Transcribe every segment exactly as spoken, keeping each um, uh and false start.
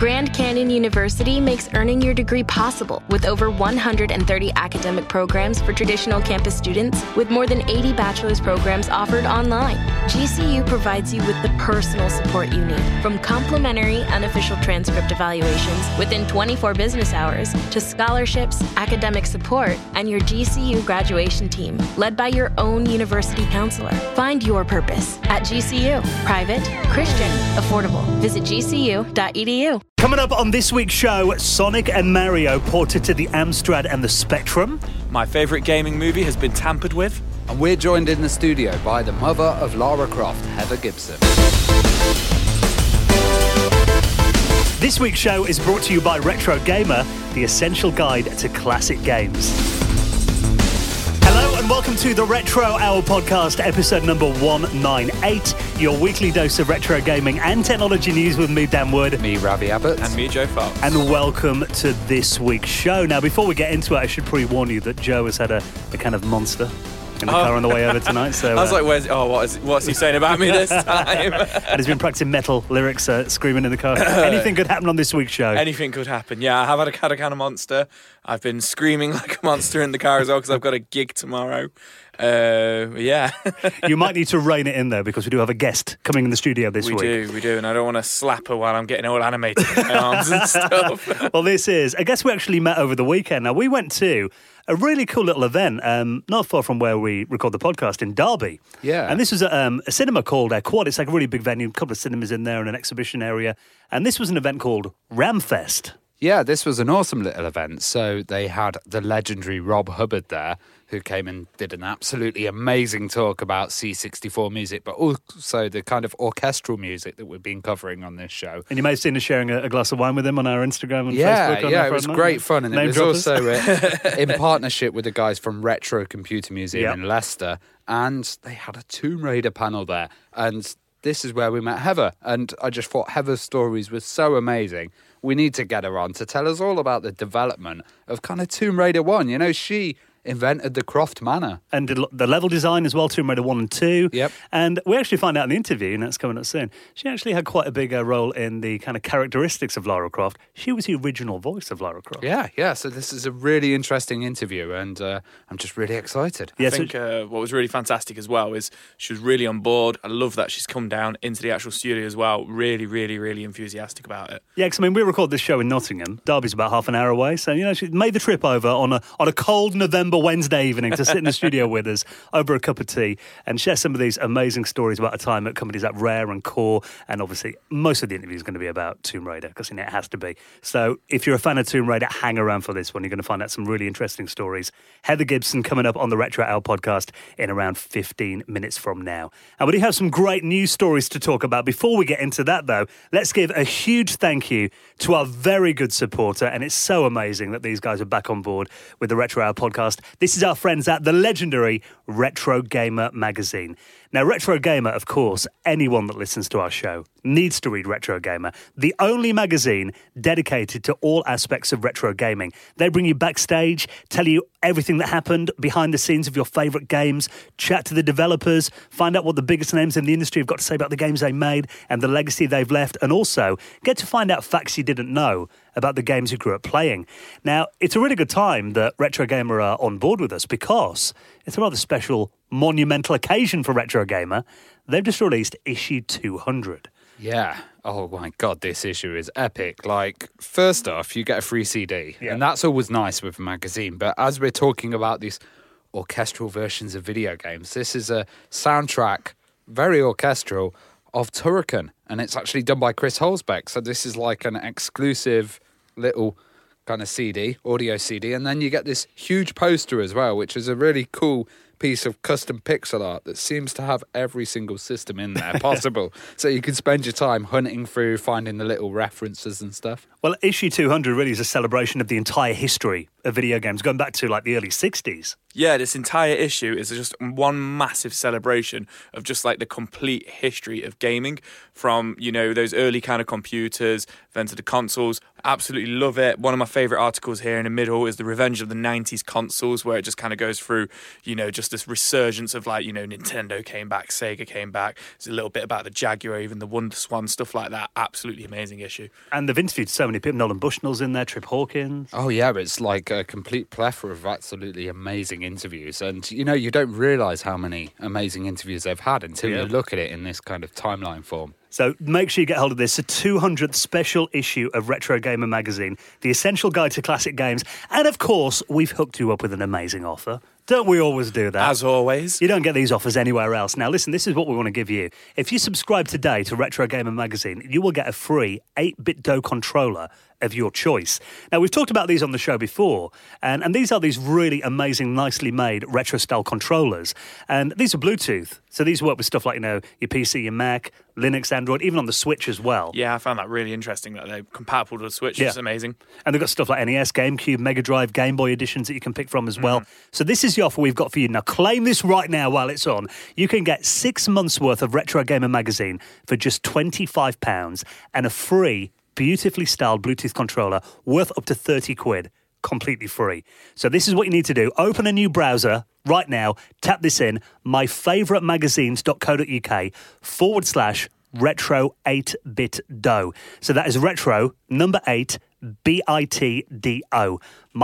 Grand Canyon University makes earning your degree possible with over one hundred thirty academic programs for traditional campus students with more than eighty bachelor's programs offered online. G C U provides you with the personal support you need, from complimentary unofficial transcript evaluations within twenty-four business hours to scholarships, academic support, and your G C U graduation team, led by your own university counselor. Find your purpose at G C U. Private, Christian, affordable. Visit G C U dot E D U. Coming up on this week's show, Sonic and Mario ported to the Amstrad and the Spectrum. My favourite gaming movie has been tampered with. And we're joined in the studio by the mother of Lara Croft, Heather Gibson. This week's show is brought to you by Retro Gamer, the essential guide to classic games. Hello and welcome to the Retro Hour podcast, episode number one ninety-eight, your weekly dose of retro gaming and technology news with me, Dan Wood. Me, Ravi Abbott. And me, Joe Fox. And welcome to this week's show. Now, before we get into it, I should pre-warn you that Joe has had a, a kind of monster in the oh. car on the way over tonight. So, I was uh, like, "Where's? Oh, what is? What's he saying about me this time?" And he's been practicing metal lyrics, uh, screaming in the car. Anything could happen on this week's show. Anything could happen. Yeah, I have had a, had a can of Monster. I've been screaming like a monster in the car as well because I've got a gig tomorrow. Uh, yeah. You might need to rein it in there because we do have a guest coming in the studio this we week. We do, we do, and I don't want to slap her while I'm getting all animated with my arms and stuff. Well, this is a guest we actually met over the weekend. Now, we went to a really cool little event, um, not far from where we record the podcast in Derby. Yeah. And this was a, um, a cinema called uh, Quad. It's like a really big venue, a couple of cinemas in there and an exhibition area. And this was an event called Ramfest. Yeah, this was an awesome little event. So they had the legendary Rob Hubbard there, who came and did an absolutely amazing talk about C sixty-four music, but also the kind of orchestral music that we've been covering on this show. And you may have seen us sharing a, a glass of wine with him on our Instagram and yeah, Facebook. On yeah, it was great fun. And Name it was droppers. also uh, in partnership with the guys from Retro Computer Museum yep. in Leicester. And they had a Tomb Raider panel there. And this is where we met Heather. And I just thought Heather's stories were so amazing. We need to get her on to tell us all about the development of kind of Tomb Raider one. You know, she invented the Croft Manor. And did the level design as well, Tomb Raider one and two. Yep. And we actually find out in the interview, and that's coming up soon, she actually had quite a big uh, role in the kind of characteristics of Lara Croft. She was the original voice of Lara Croft. Yeah, yeah. So this is a really interesting interview, and uh, I'm just really excited. I think uh, what was really fantastic as well is she was really on board. I love that she's come down into the actual studio as well. Really, really, really enthusiastic about it. Yeah, because I mean, we record this show in Nottingham. Derby's about half an hour away. So, you know, she made the trip over on a on a cold November Wednesday evening to sit in the studio with us over a cup of tea and share some of these amazing stories about a time at companies like Rare and Core. And obviously, most of the interview is going to be about Tomb Raider because, you know, it has to be. So if you're a fan of Tomb Raider, hang around for this one. You're going to find out some really interesting stories. Heather Gibson coming up on the Retro Hour podcast in around fifteen minutes from now. And we do have some great news stories to talk about. Before we get into that, though, let's give a huge thank you to our very good supporter. And it's so amazing that these guys are back on board with the Retro Hour podcast. This is our friends at the legendary Retro Gamer magazine. Now, Retro Gamer, of course, anyone that listens to our show needs to read Retro Gamer, the only magazine dedicated to all aspects of retro gaming. They bring you backstage, tell you everything that happened behind the scenes of your favourite games, chat to the developers, find out what the biggest names in the industry have got to say about the games they made and the legacy they've left, and also get to find out facts you didn't know about the games you grew up playing. Now, it's a really good time that Retro Gamer are on board with us because it's a rather special, monumental occasion for Retro Gamer. They've just released issue two hundred. Yeah. Oh, my God, this issue is epic. Like, first off, you get a free C D, yeah. and that's always nice with a magazine. But as we're talking about these orchestral versions of video games, this is a soundtrack, very orchestral, of Turrican, and it's actually done by Chris Holzbeck. So this is like an exclusive little kind of C D, audio C D, and then you get this huge poster as well, which is a really cool piece of custom pixel art that seems to have every single system in there possible. So you can spend your time hunting through, finding the little references and stuff. Well, issue two hundred really is a celebration of the entire history of video games, going back to like the early sixties. Yeah, this entire issue is just one massive celebration of just like the complete history of gaming from, you know, those early kind of computers, then to the consoles. Absolutely love it. One of my favourite articles here in the middle is the Revenge of the nineties consoles, where it just kind of goes through, you know, just this resurgence of like, you know, Nintendo came back, Sega came back. There's a little bit about the Jaguar, even the Wonder Swan, stuff like that. Absolutely amazing issue. And they've interviewed so many people. Nolan Bushnell's in there, Trip Hawkins. Oh, yeah, it's like a complete plethora of absolutely amazing interviews. And, you know, you don't realise how many amazing interviews they've had until Yeah. you look at it in this kind of timeline form. So make sure you get hold of this. A two hundredth special issue of Retro Gamer magazine, the essential guide to classic games. And, of course, we've hooked you up with an amazing offer. Don't we always do that? As always. You don't get these offers anywhere else. Now, listen, this is what we want to give you. If you subscribe today to Retro Gamer magazine, you will get a free eight-bit D O controller of your choice. Now, we've talked about these on the show before, and, and these are these really amazing, nicely made retro-style controllers. And these are Bluetooth. So these work with stuff like, you know, your P C, your Mac, Linux, Android, even on the Switch as well. Yeah, I found that really interesting that they're compatible to the Switch. Yeah. It's amazing. And they've got stuff like N E S, GameCube, Mega Drive, Game Boy editions that you can pick from as well. Mm-hmm. So this is the offer we've got for you. Now, claim this right now while it's on. You can get six months' worth of Retro Gamer magazine for just twenty-five pounds and a free, beautifully styled Bluetooth controller worth up to thirty quid, completely free. So this is what you need to do. Open a new browser right now, tap this in, myfavouritemagazines.co.uk forward slash retro eight-bit D O. So that is retro, number eight, B I T D O.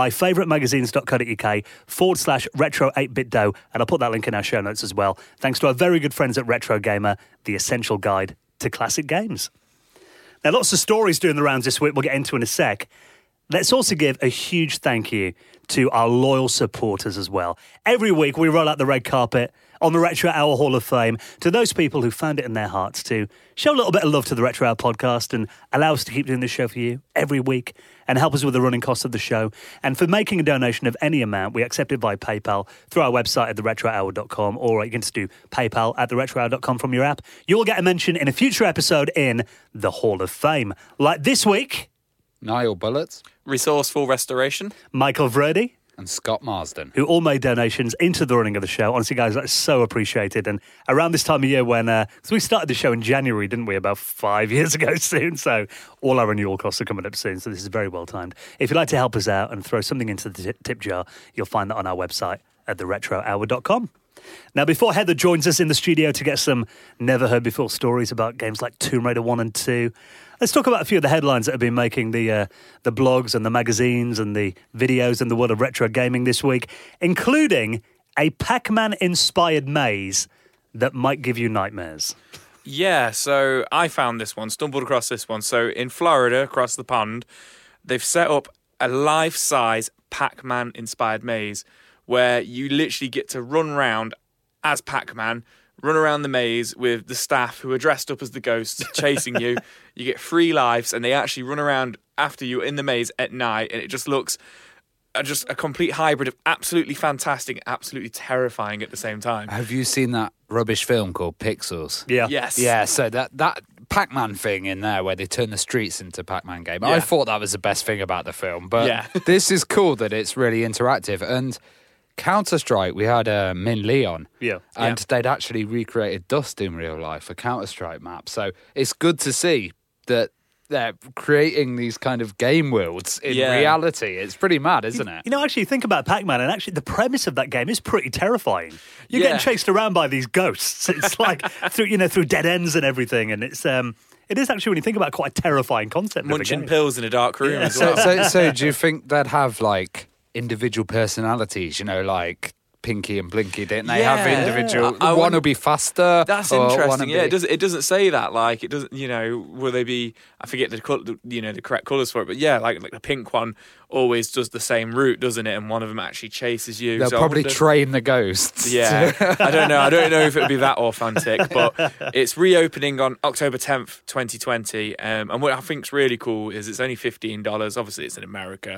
myfavouritemagazines.co.uk forward slash retro eight-bit D O. And I'll put that link in our show notes as well. Thanks to our very good friends at Retro Gamer, the essential guide to classic games. Now, lots of stories doing the rounds this week we'll get into in a sec. Let's also give a huge thank you to our loyal supporters as well. Every week we roll out the red carpet on the Retro Hour Hall of Fame to those people who found it in their hearts to show a little bit of love to the Retro Hour podcast and allow us to keep doing this show for you every week and help us with the running costs of the show. And for making a donation of any amount, we accept it via PayPal through our website at the retro hour dot com, or you can just do PayPal at the retro hour dot com from your app. You will get a mention in a future episode in the Hall of Fame. Like this week, Niall Bullets Resourceful Restoration. Michael Vredy, and Scott Marsden. who all made donations into the running of the show. Honestly, guys, that's so appreciated. And around this time of year when, uh, so we started the show in January, didn't we, about five years ago soon. So all our renewal costs are coming up soon. So this is very well timed. If you'd like to help us out and throw something into the tip, tip jar, you'll find that on our website at the retro hour dot com. Now, before Heather joins us in the studio to get some never-heard-before stories about games like Tomb Raider one and two, let's talk about a few of the headlines that have been making the uh, the blogs and the magazines and the videos in the world of retro gaming this week, including a Pac-Man-inspired maze that might give you nightmares. Yeah, so I found this one, stumbled across this one. So in Florida, across the pond, they've set up a life-size Pac-Man-inspired maze where you literally get to run around as Pac-Man, run around the maze with the staff who are dressed up as the ghosts chasing you. You get three lives, and they actually run around after you in the maze at night, and it just looks uh, just a complete hybrid of absolutely fantastic, absolutely terrifying at the same time. Have you seen that rubbish film called Pixels? Yeah. Yes. Yeah, so that, that Pac-Man thing in there where they turn the streets into Pac-Man game, Yeah. I thought that was the best thing about the film. But Yeah. this is cool that it's really interactive. And Counter-Strike, we had uh, Min Lee on. Yeah. And Yeah. they'd actually recreated Dust in real life, a Counter-Strike map. So it's good to see that they're creating these kind of game worlds in Yeah. reality. It's pretty mad, isn't it? You know, actually, think about Pac-Man, and actually the premise of that game is pretty terrifying. You're Yeah. getting chased around by these ghosts. It's like through, you know, through dead ends and everything, and it's um, it is actually, when you think about it, quite a terrifying concept. of a Munching game. pills in a dark room Yeah. as So, well. so, so do you think they'd have like individual personalities? You know, like Pinky and Blinky, didn't they have Yeah. individual? I- I one wouldn't- will be faster. That's or one will interesting. Yeah, be- it doesn't. It doesn't say that. Like, it doesn't. You know, will they be? I forget the col- you know the correct colours for it. But yeah, like like the pink one always does the same route, doesn't it? And one of them actually chases you. They'll So I probably wonder- train the ghosts. Yeah, I don't know. I don't know if it would be that authentic, but it's reopening on October tenth, twenty twenty. Um, and what I think's really cool is it's only fifteen dollars. Obviously, it's in America.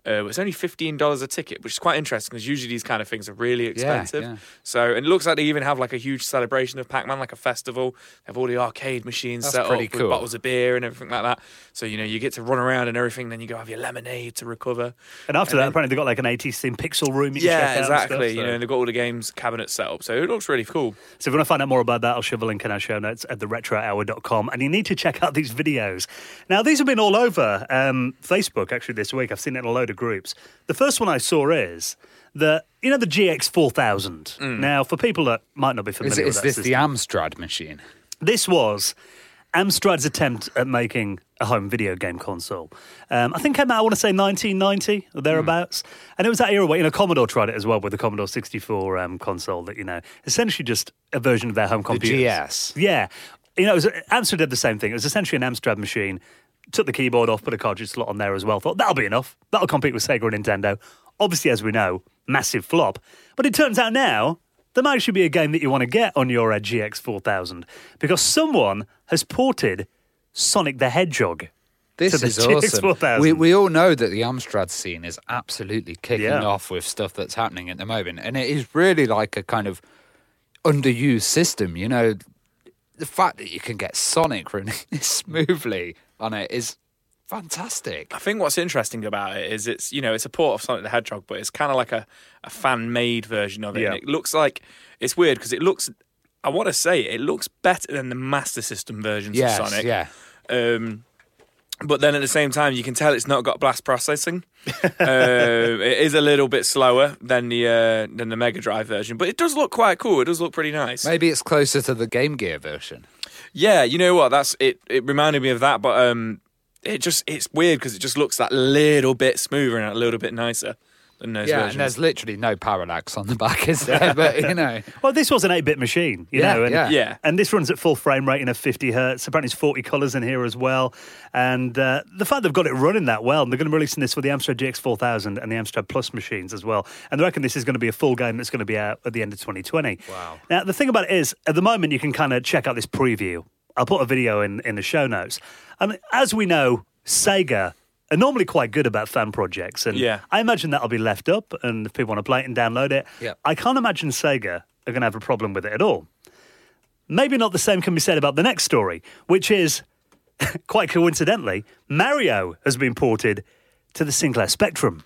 Uh, it's only fifteen dollars a ticket, which is quite interesting because usually these kind of things are really expensive. Yeah, yeah. So, and it looks like they even have like a huge celebration of Pac-Man, like a festival. They have all the arcade machines That's set up pretty with cool. bottles of beer and everything like that. So, you know, you get to run around and everything, then you go have your lemonade to recover. And after And that, then- apparently they've got like an eighties themed pixel room you can Yeah, check out and exactly. stuff, You so. know, and they've got all the games cabinets set up. So it looks really cool. So if you want to find out more about that, I'll shove a link in our show notes at the retro hour dot com. And you need to check out these videos. Now, these have been all over um, Facebook, actually, this week. I've seen it in a load of groups. The first one I saw is the, you know, the G X four thousand. Mm. Now, for people that might not be familiar Is, with is that this system, the Amstrad machine? this was Amstrad's attempt at making a home video game console. Um, I think it came out, I want to say, nineteen ninety or thereabouts. Mm. And it was that era where, you know, Commodore tried it as well with the Commodore sixty-four um, console that, you know, essentially just a version of their home The computers. G S. Yeah. You know, it was, Amstrad did the same thing. It was essentially an Amstrad machine. Took the keyboard off, put a cartridge slot on there as well. Thought, that'll be enough. That'll compete with Sega and Nintendo. Obviously, as we know, massive flop. But it turns out now, there might actually be a game that you want to get on your uh, G X four thousand because someone has ported Sonic the Hedgehog This to the is G X four awesome. thousand. We, we all know that the Amstrad scene is absolutely kicking Yeah. off with stuff that's happening at the moment. And it is really like a kind of underused system. You know, the fact that you can get Sonic running smoothly on it is fantastic. I think what's interesting about it is it's, you know, it's a port of Sonic the Hedgehog, but it's kind of like a, a fan-made version of it. Yeah. And it looks like, it's weird because it looks, I want to say, it looks better than the Master System versions Yes, of Sonic. yeah. Um, but then at the same time, you can tell it's not got blast processing. uh, it is a little bit slower than the uh, than the Mega Drive version, but it does look quite cool. It does look pretty nice. Maybe it's closer to the Game Gear version. Yeah, you know what? That's it. It reminded me of that, but um, it just it's weird because it just looks that little bit smoother and a little bit nicer than those Yeah, versions. and there's literally no parallax on the back, is there? But, you know. Well, this was an eight-bit machine, you Yeah, know. And, yeah. Yeah. And this runs at full frame rate, you know, fifty hertz. Apparently it's forty colours in here as well. And uh, the fact they've got it running that well, and they're going to be releasing this for the Amstrad G X four thousand and the Amstrad Plus machines as well. And they reckon this is going to be a full game that's going to be out at the end of twenty twenty. Wow. Now, the thing about it is, at the moment, you can kind of check out this preview. I'll put a video in, in the show notes. And as we know, Sega are normally quite good about fan projects. And Yeah. I imagine that'll be left up, and if people want to play it and download it, Yeah. I can't imagine Sega are going to have a problem with it at all. Maybe not the same can be said about the next story, which is, quite coincidentally, Mario has been ported to the Sinclair Spectrum.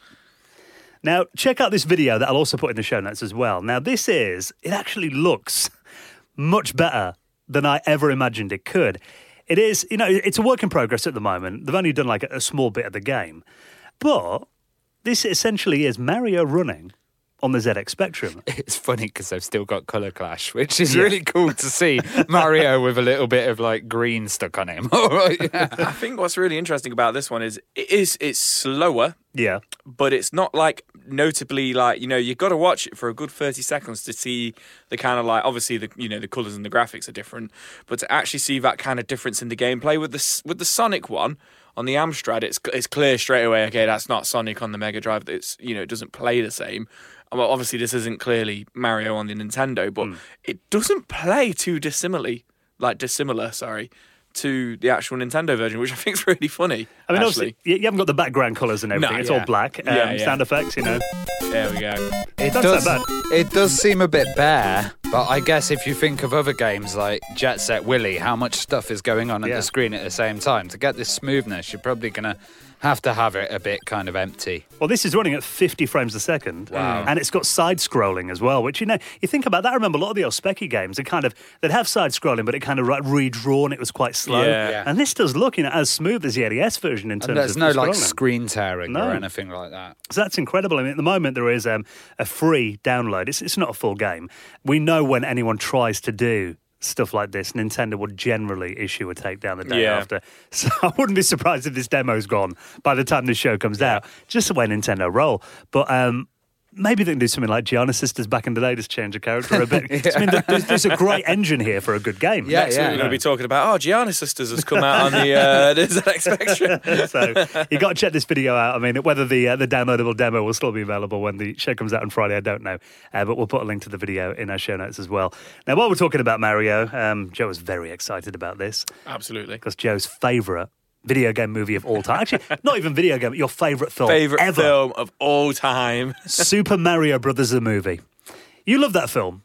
Now, check out this video that I'll also put in the show notes as well. Now, this is, it actually looks much better than I ever imagined it could. It is, you know, it's a work in progress at the moment. They've only done like a, a small bit of the game. But this essentially is Mario running on the Z X Spectrum. It's funny because they've still got colour clash, which is Yeah. really cool to see. Mario with a little bit of like green stuck on him. All right, yeah. I think what's really interesting about this one is it is it's slower, Yeah. but it's not like notably like, you know, you've got to watch it for a good thirty seconds to see the kind of like, obviously the, you know, the colours and the graphics are different, but to actually see that kind of difference in the gameplay with the with the Sonic one on the Amstrad, it's it's clear straight away, okay, that's not Sonic on the Mega Drive. It's, you know, it doesn't play the same. Well, obviously this isn't clearly Mario on the Nintendo, but Mm. it doesn't play too dissimilarly, like dissimilar, sorry, to the actual Nintendo version, which I think is really funny. I mean, actually. obviously, you you haven't got the background colours and everything. No, it's yeah. all black. Um, Yeah, yeah. Sound effects, you know. There we go. It Don't does. sound It does seem a bit bare, but I guess if you think of other games like Jet Set Willy, how much stuff is going on at Yeah. the screen at the same time to get this smoothness, you're probably gonna have to have it a bit kind of empty. Well, this is running at fifty frames a second. Wow. And it's got side-scrolling as well, which, you know, you think about that. I remember a lot of the old Specky games, they kind of, they'd have side-scrolling, but it kind of like redrawn. It was quite slow. Yeah. Yeah. And this does look, you know, as smooth as the N E S version in terms And there's of no the like scrolling. screen tearing No. or anything like that. So that's incredible. I mean, at the moment, there is um, a free download. It's, it's not a full game. We know when anyone tries to do stuff like this, Nintendo would generally issue a takedown the day Yeah. after. So I wouldn't be surprised if this demo's gone by the time this show comes out. Just the way Nintendo roll. But um, maybe they can do something like Gianna Sisters back in the day, just change the character a bit. I mean, there's, there's a great engine here for a good game. Yeah, Next yeah. week we're going to be talking about, oh, Gianna Sisters has come out on the, uh, the Z X Spectrum. So you got to check this video out. I mean, whether the uh, the downloadable demo will still be available when the show comes out on Friday, I don't know. Uh, but we'll put a link to the video in our show notes as well. Now, while we're talking about Mario, um, Joe was very excited about this Absolutely. because Joe's favourite video game movie of all time. Actually, not even video game, your favourite film Favorite ever. film of all time. Super Mario Brothers, the movie. You love that film.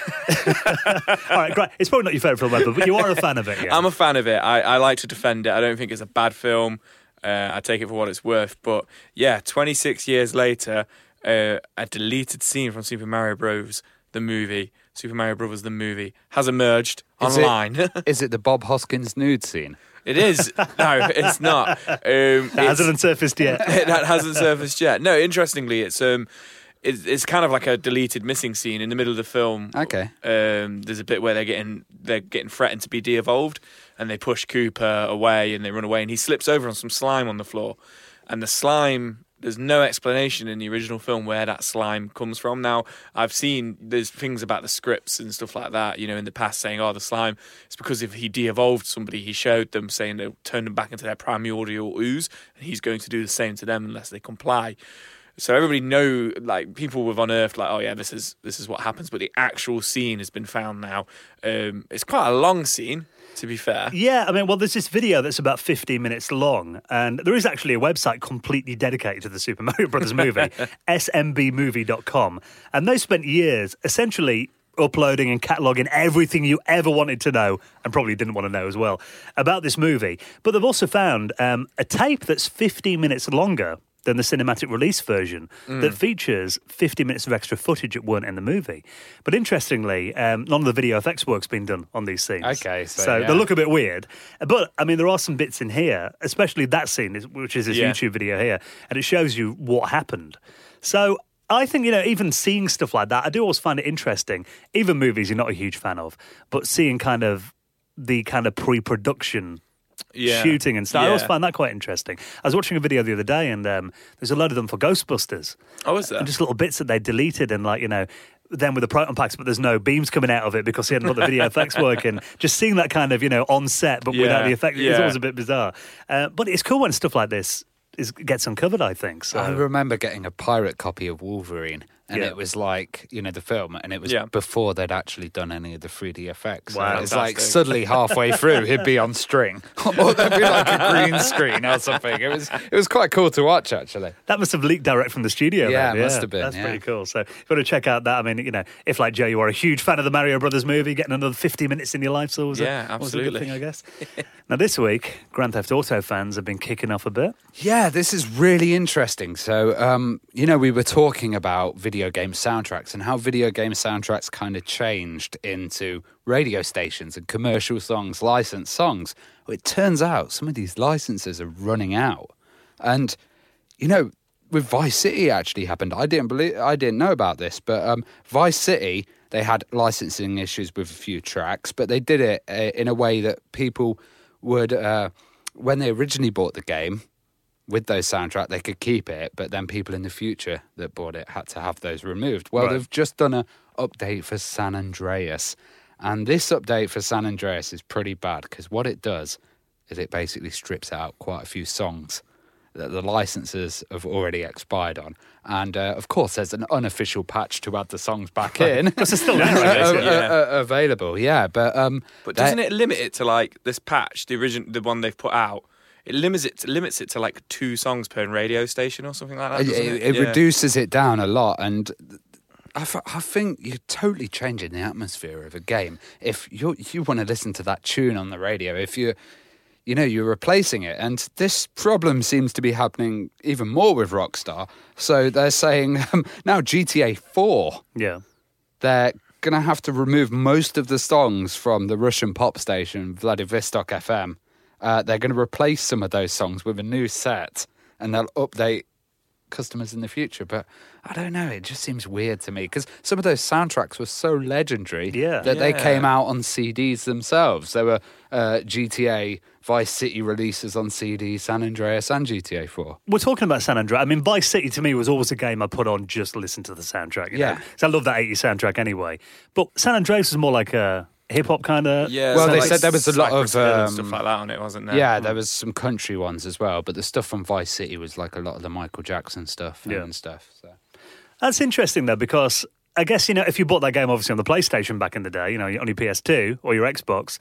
All right, great. It's probably not your favourite film ever, but you are a fan of it, yeah? I'm a fan of it. I, I like to defend it. I don't think it's a bad film. Uh, I take it for what it's worth. But yeah, twenty-six years later, uh, a deleted scene from Super Mario Bros. The movie, Super Mario Brothers the movie, has emerged Is online. It, is it the Bob Hoskins nude scene? It is. No, it's not. Um, That hasn't surfaced yet. that hasn't surfaced yet. No, interestingly, it's um, it's, it's kind of like a deleted missing scene in the middle of the film. Okay. Um, there's a bit where they're getting they're getting threatened to be de-evolved, and they push Cooper away, and they run away, and he slips over on some slime on the floor, and the slime. There's no explanation in the original film where that slime comes from. Now, I've seen there's things about the scripts and stuff like that, you know, in the past saying, oh, the slime, it's because if he de-evolved somebody, he showed them saying they'll turn them back into their primordial ooze, and he's going to do the same to them unless they comply. So everybody know, like, people have unearthed, like, oh yeah, this is this is what happens, but the actual scene has been found now. Um, it's quite a long scene, to be fair. Yeah, I mean, well, there's this video that's about fifteen minutes long, and there is actually a website completely dedicated to the Super Mario Brothers movie, S M B movie dot com, and they spent years essentially uploading and cataloguing everything you ever wanted to know, and probably didn't want to know as well, about this movie. But they've also found um, a tape that's fifteen minutes longer than the cinematic release version mm. that features fifty minutes of extra footage that weren't in the movie. But interestingly, um, none of the video effects work's been done on these scenes. Okay, so, so yeah. they look a bit weird. But, I mean, there are some bits in here, especially that scene, which is this yeah. YouTube video here, and it shows you what happened. So I think, you know, even seeing stuff like that, I do always find it interesting. Even movies you're not a huge fan of, but seeing kind of the kind of pre-production Yeah. shooting and stuff. Yeah. I always find that quite interesting. I was watching a video the other day, and um, there's a load of them for Ghostbusters. Oh, is there? And just little bits that they deleted, and like, you know, then with the proton packs, but there's no beams coming out of it because he hadn't got the video effects working. Just seeing that kind of, you know, on set, but Yeah. without the effect, Yeah. it's always a bit bizarre. Uh, but it's cool when stuff like this is gets uncovered, I think. So. I remember getting a pirate copy of Wolverine, and Yeah. it was like, you know, the film, and it was Yeah. before they'd actually done any of the three D effects. Wow. So it's like Fantastic. suddenly halfway through, he'd be on string, or there'd be like a green screen or something. It was it was quite cool to watch, actually. That must have leaked direct from the studio. Yeah, then. it must have been, That's yeah. pretty cool. So if you want to check out that, I mean, you know, if like Joe, you are a huge fan of the Mario Brothers movie, getting another fifty minutes in your life, so it was Yeah, a, was a good absolutely. thing, I guess. Now this week, Grand Theft Auto fans have been kicking off a bit. Yeah, this is really interesting. So, um, you know, we were talking about video game soundtracks and how video game soundtracks kind of changed into radio stations and commercial songs, licensed songs. Well, it turns out some of these licenses are running out. And, you know, with Vice City actually happened. I didn't believe, I didn't know about this, but um, Vice City, they had licensing issues with a few tracks, but they did it uh, in a way that people would, uh, when they originally bought the game, with those soundtrack, they could keep it, but then people in the future that bought it had to have those removed. Well, Right. they've just done an update for San Andreas, and this update for San Andreas is pretty bad because what it does is it basically strips out quite a few songs that the licenses have already expired on. And, uh, of course, there's an unofficial patch to add the songs back in. Because it's still there, I guess. Uh, yeah. uh, uh, available, yeah. But, um, But that- doesn't it limit it to like this patch, the original, the one they've put out? It limits it to, limits it to like two songs per radio station or something like that. It, doesn't it, it, it Yeah. reduces it down a lot, and I, f- I think you're totally changing the atmosphere of a game if you you want to listen to that tune on the radio. If you you know you're replacing it, and this problem seems to be happening even more with Rockstar. So they're saying um, now G T A four, Yeah. they're going to have to remove most of the songs from the Russian pop station Vladivostok F M. Uh, they're going to replace some of those songs with a new set, and they'll update customers in the future. But I don't know, it just seems weird to me because some of those soundtracks were so legendary Yeah. that they Yeah. came out on C Ds themselves. There were uh, G T A Vice City releases on C D, San Andreas and G T A four. We're talking about San Andreas. I mean, Vice City to me was always a game I put on just to listen to the soundtrack. You Yeah. know? So I love that eighties soundtrack anyway. But San Andreas was more like a hip hop kind of. Yeah, Well, so they like said there was a lot of, Cypress Hill and um, stuff like that on it, wasn't there? Yeah, there was some country ones as well, but the stuff from Vice City was like a lot of the Michael Jackson stuff and Yeah. stuff. So. That's interesting though, because I guess, you know, if you bought that game obviously on the PlayStation back in the day, you know, on your P S two or your Xbox,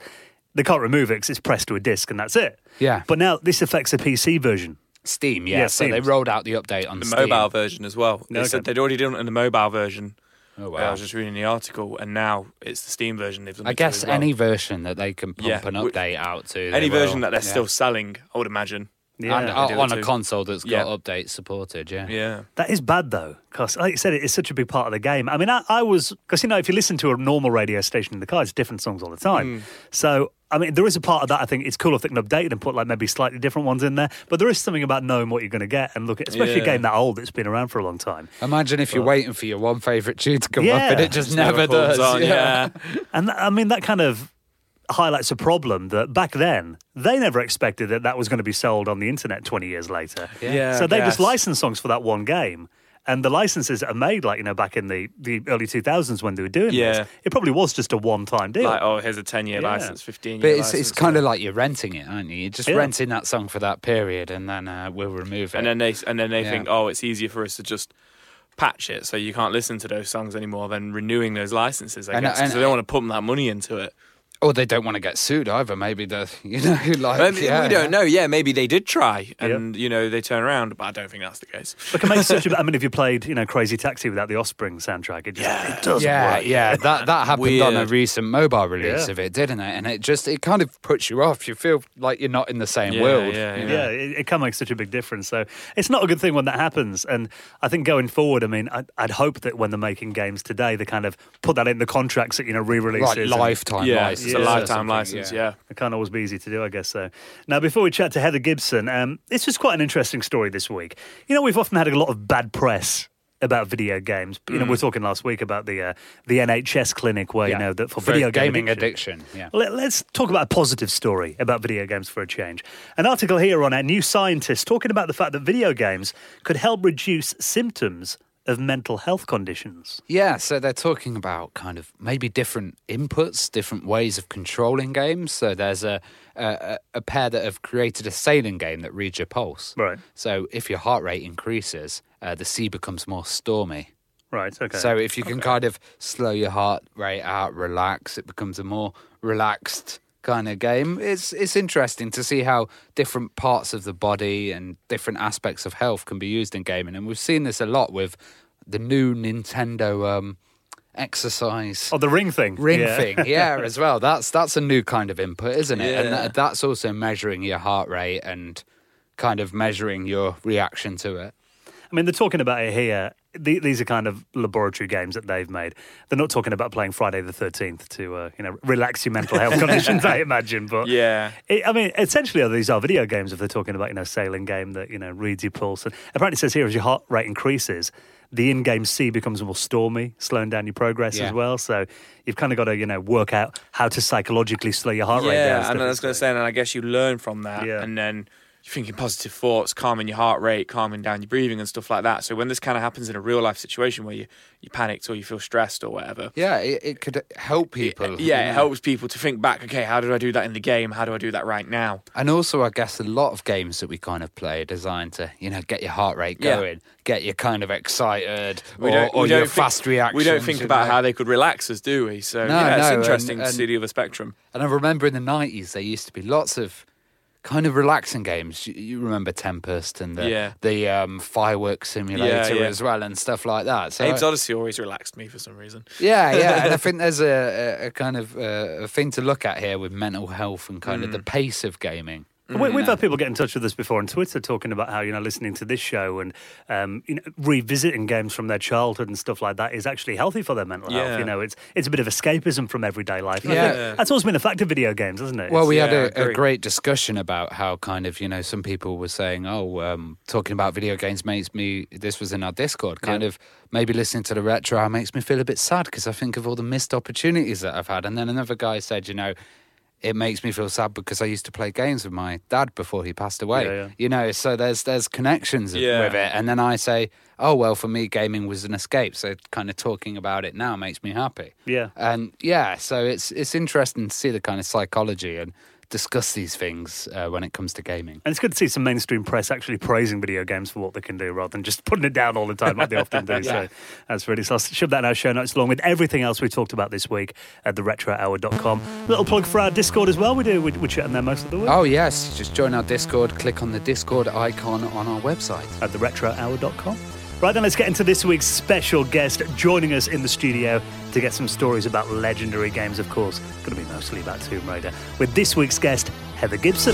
they can't remove it because it's pressed to a disc and that's it. Yeah. But now this affects the P C version. Steam, yeah. Yeah, so Steam. they rolled out the update on The Steam. mobile version as well. They Okay. said they'd already done it in the mobile version. Oh, Uh, wow. I was just reading the article, and now it's the Steam version they've done. I it to guess as well. any version that they can pump Yeah, an wi- update out to. any they version will. that they're Yeah. still selling, I would imagine. Yeah. And, they uh, do it on a too. console that's got Yeah. updates supported, yeah. Yeah. That is bad though, because like you said, it is such a big part of the game. I mean, I, I was because you know if you listen to a normal radio station in the car, it's different songs all the time. So I mean, there is a part of that. I think it's cool if they can update it and put like maybe slightly different ones in there. But there is something about knowing what you're going to get and look at, especially Yeah. a game that old that's been around for a long time. Imagine if you're waiting for your one favourite tune to come Yeah. up and it just Just never never comes does. on, yeah. And th- I mean, that kind of highlights a problem that back then they never expected that that was going to be sold on the internet twenty years later. Yeah, so I they just guess. licensed songs for that one game. And the licenses that are made, like, you know, back in the, the early two thousands when they were doing Yeah. this, it probably was just a one-time deal. Like, oh, here's a ten-year Yeah. license, fifteen-year But it's, license. it's kind of like you're renting it, aren't you? You're just Yeah. renting that song for that period and then uh, we'll remove it. And then they and then they Yeah. think, oh, it's easier for us to just patch it so you can't listen to those songs anymore than renewing those licenses, I And- guess. 'cause and- they don't want to pump that money into it. Or they don't want to get sued either. Maybe the, you know, like. Um, yeah, we yeah. don't know. Yeah, maybe they did try and, you know, they turn around, but I don't think that's the case. It can make such a. I mean, if you played, you know, Crazy Taxi without the Offspring soundtrack, it just it doesn't Yeah, work. yeah, that that happened on a Weird. recent mobile release Yeah. of it, didn't it? And it just it kind of puts you off. You feel like you're not in the same Yeah, world. yeah, you yeah. know? Yeah, it, it can make such a big difference. So it's not a good thing when that happens. And I think going forward, I mean, I'd, I'd hope that when they're making games today, they kind of put that in the contracts that, you know, re-releases. Like and- lifetime Yeah, license. it's a Yeah, lifetime something, license, yeah. It can't always be easy to do, I guess so. Now, before we chat to Heather Gibson, um, this was quite an interesting story this week. You know, we've often had a lot of bad press about video games. You know, we were talking last week about the uh, the N H S clinic where, Yeah. you know, that for For video game gaming addiction. Yeah. Let, let's talk about a positive story about video games for a change. An article here on our New Scientist talking about the fact that video games could help reduce symptoms of mental health conditions. Yeah, so they're talking about kind of maybe different inputs, different ways of controlling games. So there's a a, a pair that have created a sailing game that reads your pulse. Right. So if your heart rate increases, uh, the sea becomes more stormy. Right, okay. So if you can kind of slow your heart rate out, relax, it becomes a more relaxed kind of game. It's it's interesting to see how different parts of the body and different aspects of health can be used in gaming. And we've seen this a lot with the new Nintendo um, exercise Oh, the ring thing. ring Yeah. thing, yeah, as well. That's that's a new kind of input, isn't it? And Yeah. that, that's also measuring your heart rate and kind of measuring your reaction to it. I mean, they're talking about it here. The, these are kind of laboratory games that they've made. They're not talking about playing Friday the thirteenth to, uh, you know, relax your mental health conditions, I imagine. But Yeah. it, I mean, essentially, these are video games if they're talking about, you know, sailing game that, you know, reads your pulse. And apparently it says here as your heart rate increases, the in-game sea becomes more stormy, slowing down your progress Yeah. as well. So you've kind of got to, you know, work out how to psychologically slow your heart rate down. Yeah, stuff and I was like going that. to say, and I guess you learn from that, Yeah. and then you're thinking positive thoughts, calming your heart rate, calming down your breathing and stuff like that. So when this kind of happens in a real life situation where you you panicked or you feel stressed or whatever, Yeah, it, it could help people. yeah, you it know. helps people to think back. Okay, how did I do that in the game? How do I do that right now? And also, I guess a lot of games that we kind of play are designed to, you know, get your heart rate Yeah. going, get you kind of excited, We or, don't, or we your don't think- fast reaction. We don't think about how they could relax us, do we? So No, yeah, it's no, and- interesting to and- see the other spectrum. And I remember in the nineties, there used to be lots of kind of relaxing games. You, you remember Tempest and the Yeah. the um, fireworks simulator yeah. as well and stuff like that. So Abe's Odyssey always relaxed me for some reason. yeah, yeah, and I think there's a, a, a kind of uh, a thing to look at here with mental health and kind Mm. of the pace of gaming. We, we've had people get in touch with us before on Twitter talking about how, you know, listening to this show and, um, you know, revisiting games from their childhood and stuff like that is actually healthy for their mental health. Yeah. You know, it's it's a bit of escapism from everyday life. And I Yeah. think that's always been a fact of video games, hasn't it? Well, we had yeah, I a, a agree. great discussion about how kind of, you know, some people were saying, oh, um, talking about video games makes me, this was in our Discord, kind Yeah. of maybe listening to the retro hour makes me feel a bit sad because I think of all the missed opportunities that I've had. And then another guy said, you know, it makes me feel sad because I used to play games with my dad before he passed away. Yeah, yeah. You know, so there's there's connections Yeah. with it. And then I say, oh, well, for me, gaming was an escape. So kind of talking about it now makes me happy. Yeah. And yeah, so it's it's interesting to see the kind of psychology and discuss these things uh, when it comes to gaming. And it's good to see some mainstream press actually praising video games for what they can do rather than just putting it down all the time like they often do. Yeah. So that's really, so I'll shove that in our show notes along with everything else we talked about this week at the retro hour dot com. Little plug for our Discord as well. We do, we, we chat in there most of the week. Oh, yes. Just join our Discord. Click on the Discord icon on our website. At the retro hour dot com. Right then, let's get into this week's special guest joining us in the studio to get some stories about legendary games, of course. Going to be mostly about Tomb Raider. With this week's guest, Heather Gibson.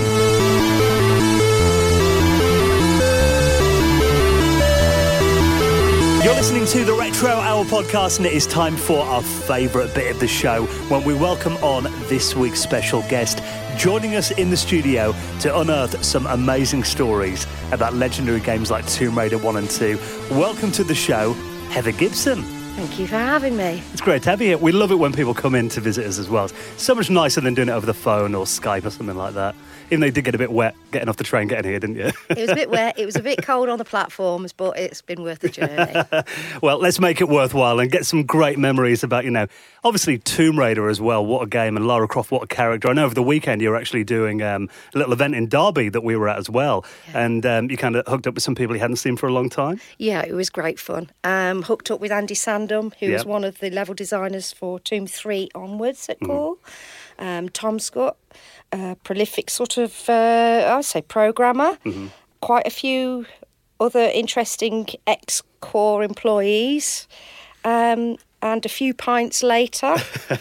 You're listening to the Retro Hour podcast, and it is time for our favourite bit of the show when we welcome on this week's special guest, joining us in the studio to unearth some amazing stories about legendary games like Tomb Raider one and two. Welcome to the show, Heather Gibson. Thank you for having me. It's great to have you here. We love it when people come in to visit us as well. It's so much nicer than doing it over the phone or Skype or something like that. Even though you did get a bit wet getting off the train getting here, didn't you? It was a bit wet. It was a bit cold on the platforms, but it's been worth the journey. Well, let's make it worthwhile and get some great memories about, you know, obviously Tomb Raider as well. What a game. And Lara Croft, what a character. I know over the weekend you were actually doing um, a little event in Derby that we were at as well. Yeah. And um, you kind of hooked up with some people you hadn't seen for a long time. Yeah, it was great fun. Um, hooked up with Andy Sandum, who yep. was one of the level designers for Tomb three onwards at Core. Mm-hmm. Um, Tom Scott. A prolific sort of, uh, I would say, programmer. Mm-hmm. Quite a few other interesting ex-Core employees. Um, and a few pints later,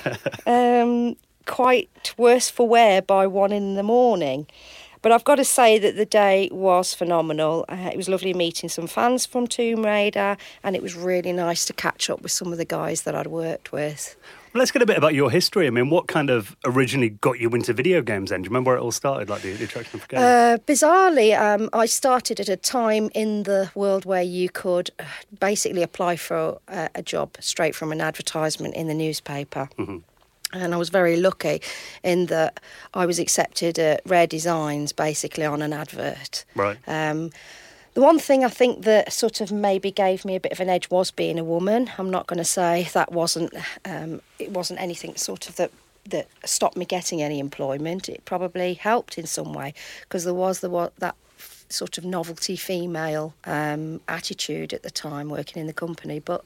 um, quite worse for wear by one in the morning. But I've got to say that the day was phenomenal. Uh, it was lovely meeting some fans from Tomb Raider, and it was really nice to catch up with some of the guys that I'd worked with. Well, let's get a bit about your history. I mean, what kind of originally got you into video games then? Do you remember where it all started, like the, the attraction for games? Uh, bizarrely, um, I started at a time in the world where you could basically apply for a, a job straight from an advertisement in the newspaper. Mm-hmm. And I was very lucky in that I was accepted at Rare Designs, basically on an advert. Right. Um, the one thing I think that sort of maybe gave me a bit of an edge was being a woman. I'm not going to say that wasn't um, it wasn't anything sort of that that stopped me getting any employment. It probably helped in some way because there was the that sort of novelty female um, attitude at the time working in the company, but.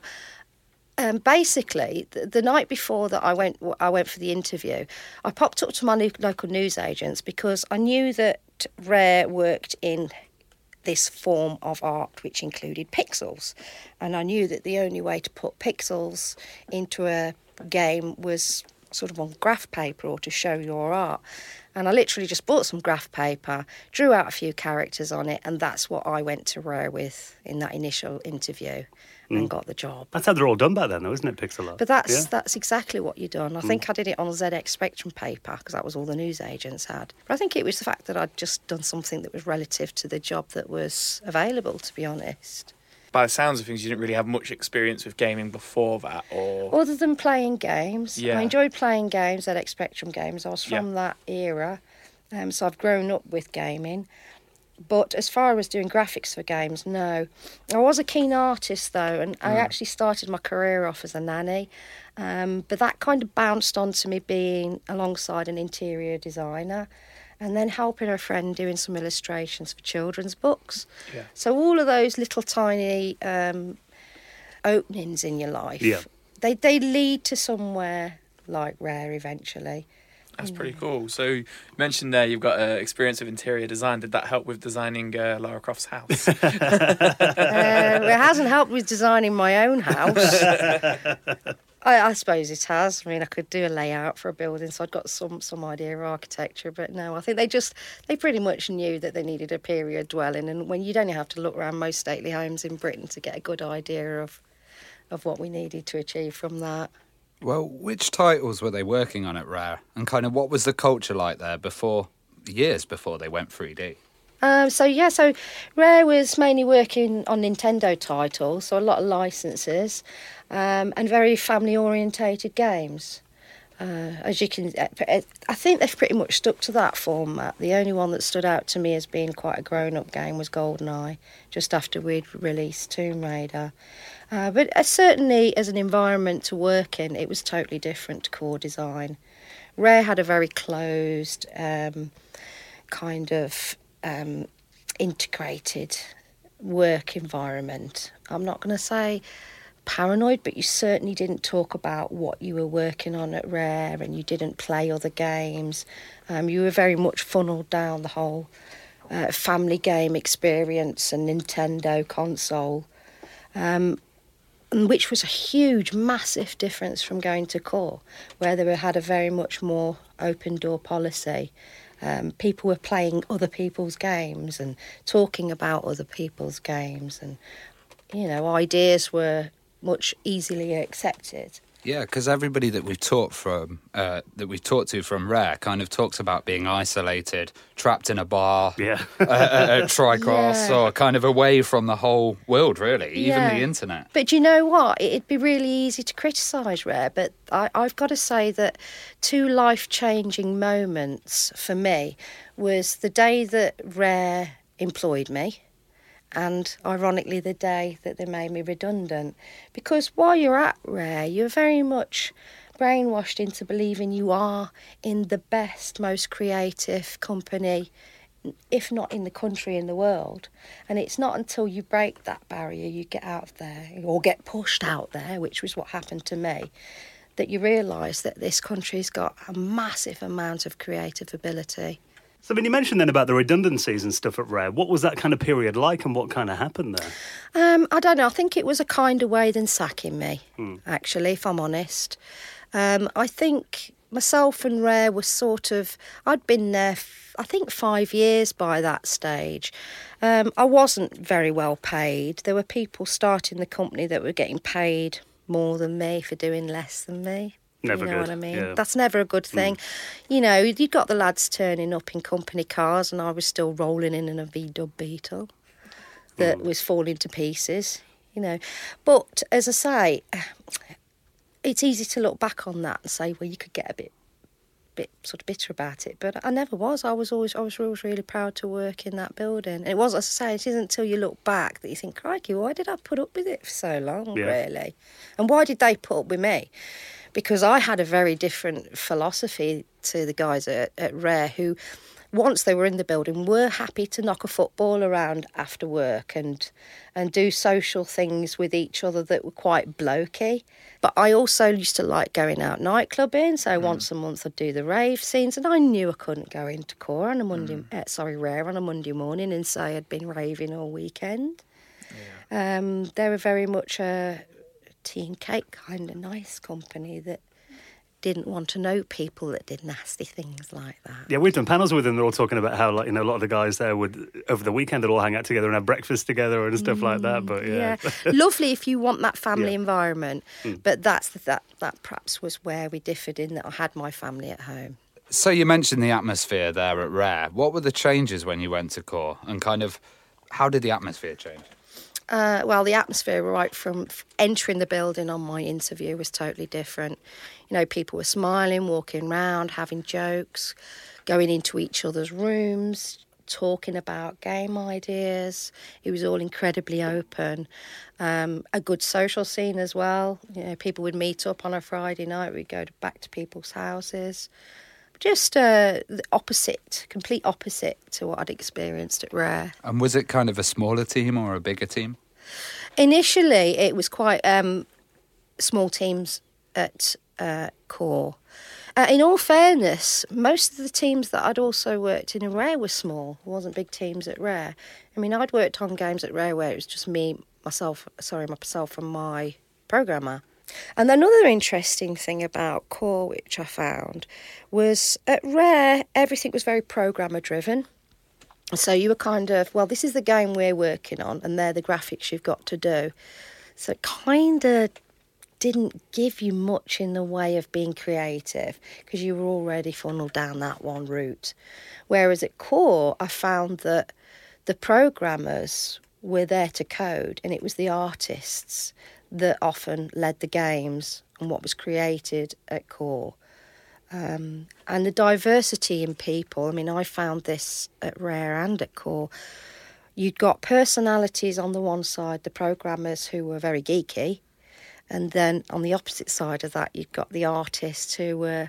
Um, basically, the, the night before that I went, I went for the interview, I popped up to my lo- local newsagents because I knew that Rare worked in this form of art which included pixels, and I knew that the only way to put pixels into a game was sort of on graph paper or to show your art. And I literally just bought some graph paper, drew out a few characters on it, and that's what I went to Rare with in that initial interview. And got the job. That's how they're all done back then, though, isn't it, pixel art? But that's yeah. that's exactly what you've done. I mm. think I did it on Z X Spectrum paper because that was all the newsagents had. But I think it was the fact that I'd just done something that was relative to the job that was available, to be honest. By the sounds of things, you didn't really have much experience with gaming before that, or other than playing games. Yeah. I enjoyed playing games, Z X Spectrum games. I was from yeah. that era, um, so I've grown up with gaming. But as far as doing graphics for games, no. I was a keen artist, though, and mm. I actually started my career off as a nanny. Um, but that kind of bounced onto me being alongside an interior designer and then helping a friend doing some illustrations for children's books. Yeah. So all of those little tiny um, openings in your life, yeah. they, they lead to somewhere like Rare eventually. That's pretty cool. So you mentioned there you've got uh, experience of interior design. Did that help with designing uh, Lara Croft's house? uh, it hasn't helped with designing my own house. I, I suppose it has. I mean, I could do a layout for a building, so I'd got some, some idea of architecture. But no, I think they just, they pretty much knew that they needed a period dwelling. And when you'd only have to look around most stately homes in Britain to get a good idea of of what we needed to achieve from that. Well, which titles were they working on at Rare? And kind of what was the culture like there before, years before they went three D? Um, so, yeah, so Rare was mainly working on Nintendo titles, so a lot of licenses, um, and very family-orientated games. Uh, as you can, I think they've pretty much stuck to that format. The only one that stood out to me as being quite a grown-up game was GoldenEye, just after we'd released Tomb Raider. Uh, but uh, certainly as an environment to work in, it was totally different to core design. Rare had a very closed, um, kind of um, integrated work environment. I'm not going to say paranoid, but you certainly didn't talk about what you were working on at Rare, and you didn't play other games. Um, you were very much funneled down the whole uh, family game experience and Nintendo console, um, and which was a huge, massive difference from going to Core, where they were, had a very much more open door policy. Um, people were playing other people's games and talking about other people's games, and, you know, ideas were much easily accepted. Yeah, because everybody that we've taught from uh, that we've talked to from Rare kind of talks about being isolated, trapped in a bar, Yeah. uh, at Tricross, Yeah. or kind of away from the whole world, really, Yeah. even the internet. But do you know what? It'd be really easy to criticise Rare, but I, I've got to say that two life-changing moments for me was the day that Rare employed me, and ironically the day that they made me redundant. Because while you're at Rare, you're very much brainwashed into believing you are in the best, most creative company, if not in the country, in the world. And it's not until you break that barrier, you get out of there, or get pushed out there, which was what happened to me, that you realise that this country's got a massive amount of creative ability. So, I mean, you mentioned then about the redundancies and stuff at Rare. What was that kind of period like, and what kind of happened there? Um, I don't know. I think it was a kinder way than sacking me, mm. actually, if I'm honest. Um, I think myself and Rare were sort of... I'd been there, f- I think, five years by that stage. Um, I wasn't very well paid. There were people starting the company that were getting paid more than me for doing less than me. Never you know good. what I mean? Yeah. That's never a good thing. Mm. You know, you got the lads turning up in company cars, and I was still rolling in in a V-dub Beetle that mm. was falling to pieces, you know. But, as I say, it's easy to look back on that and say, well, you could get a bit bit sort of bitter about it, but I never was. I was always I was always really proud to work in that building. And it was, as I say, it isn't until you look back that you think, crikey, why did I put up with it for so long, yeah. really? And why did they put up with me? Because I had a very different philosophy to the guys at, at Rare, who, once they were in the building, were happy to knock a football around after work and and do social things with each other that were quite blokey. But I also used to like going out nightclubbing, so mm. once a month I'd do the rave scenes, and I knew I couldn't go into Core on a Monday, mm. uh, sorry, Rare on a Monday morning and say I'd been raving all weekend. Yeah. Um, they were very much a tea and cake kind of nice company that didn't want to know people that did nasty things like that. Yeah, we've done panels with them. They're all talking about how, like, you know, a lot of the guys there would, over the weekend, they'd all hang out together and have breakfast together and stuff mm, like that. But yeah, yeah. Lovely if you want that family yeah. environment. Mm. But that's the, that that perhaps was where we differed, in that I had my family at home. So you mentioned the atmosphere there at Rare. What were the changes when you went to Core, and kind of how did the atmosphere change? Uh, well, the atmosphere right from entering the building on my interview was totally different. You know, people were smiling, walking around, having jokes, going into each other's rooms, talking about game ideas. It was all incredibly open. Um, a good social scene as well. You know, people would meet up on a Friday night. We'd go to, back to people's houses. Just uh, the opposite, complete opposite to what I'd experienced at Rare. And was it kind of a smaller team or a bigger team? Initially, it was quite um, small teams at uh, Core. Uh, in all fairness, most of the teams that I'd also worked in at Rare were small. It wasn't big teams at Rare. I mean, I'd worked on games at Rare where it was just me, myself, sorry, myself and my programmer. And another interesting thing about Core, which I found, was at Rare, everything was very programmer-driven. So you were kind of, well, this is the game we're working on, and they're the graphics you've got to do. So it kind of didn't give you much in the way of being creative, because you were already funneled down that one route. Whereas at Core, I found that the programmers were there to code, and it was the artists that often led the games and what was created at Core. Um, and the diversity in people, I mean, I found this at Rare and at Core. You'd got personalities on the one side, the programmers who were very geeky, and then on the opposite side of that, you'd got the artists who were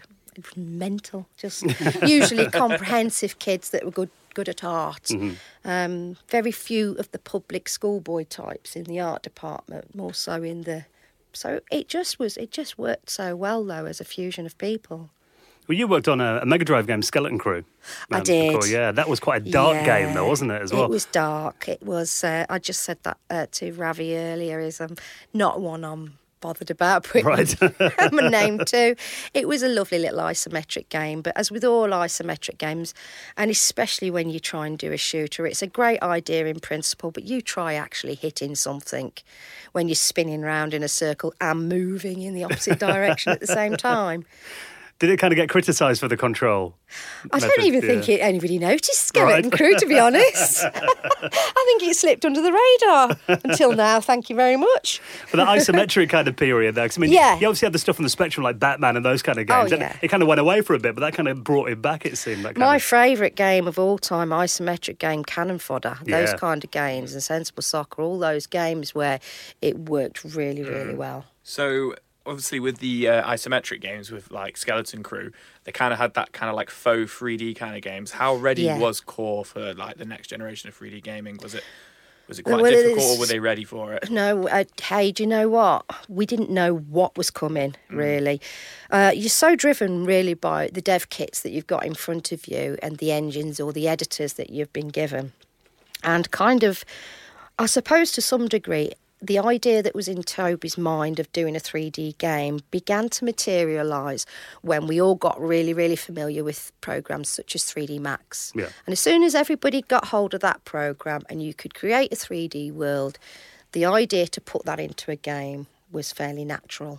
it was mental. Just usually comprehensive kids that were good good at art. Mm-hmm. Um, very few of the public schoolboy types in the art department, more so in the... So it just was, it just worked so well, though, as a fusion of people. Well, you worked on a, a Mega Drive game, Skeleton Crew. I um, did. before. Yeah, that was quite a dark Yeah. game, though, wasn't it, as well? It was dark. It was, uh, I just said that uh, to Ravi earlier, is um, not one I'm bothered about putting Right. my name to. It was a lovely little isometric game, but as with all isometric games, and especially when you try and do a shooter, it's a great idea in principle, but you try actually hitting something when you're spinning round in a circle and moving in the opposite direction at the same time. Did it kind of get criticised for the control? I don't method? even Yeah. think it, anybody noticed Skeleton Right. Crew, to be honest. I think it slipped under the radar until now. Thank you very much. But that isometric kind of period, though, 'cause I mean, Yeah. you obviously had the stuff on the Spectrum like Batman and those kind of Oh, games. and yeah. It kind of went away for a bit, but that kind of brought it back, it seemed. That kind My of... favourite game of all time, isometric game, Cannon Fodder. Those Yeah. kind of games, and Sensible Soccer, all those games where it worked really, Mm. really well. So obviously with the uh, isometric games with like Skeleton Crew, they kind of had that kind of like faux three D kind of games. How ready Yeah. was Core for like the next generation of three D gaming? Was it was it quite Well, difficult, it's- or were they ready for it? No, uh, hey, do you know what? We didn't know what was coming, really. Uh, you're so driven, really, by the dev kits that you've got in front of you and the engines or the editors that you've been given. And kind of, I suppose to some degree, the idea that was in Toby's mind of doing a three D game began to materialise when we all got really, really familiar with programs such as three D Max. Yeah. And as soon as everybody got hold of that program and you could create a three D world, the idea to put that into a game was fairly natural.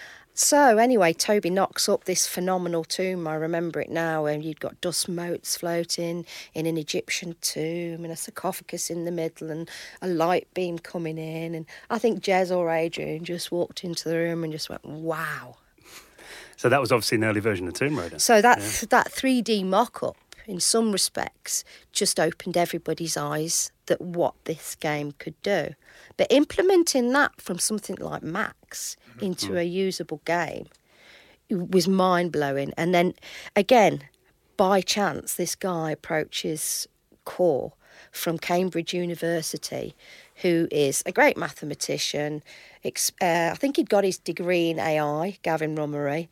So anyway, Toby knocks up this phenomenal tomb. I remember it now, and you'd got dust motes floating in an Egyptian tomb and a sarcophagus in the middle and a light beam coming in. And I think Jez or Adrian just walked into the room and just went, wow. So that was obviously an early version of Tomb Raider. So that that three D mock-up, in some respects, just opened everybody's eyes that what this game could do. But implementing that from something like Max into a usable game was mind-blowing. And then, again, by chance, this guy approaches Core from Cambridge University, who is a great mathematician. Ex- uh, I think he'd got his degree in A I, Gavin Rummery.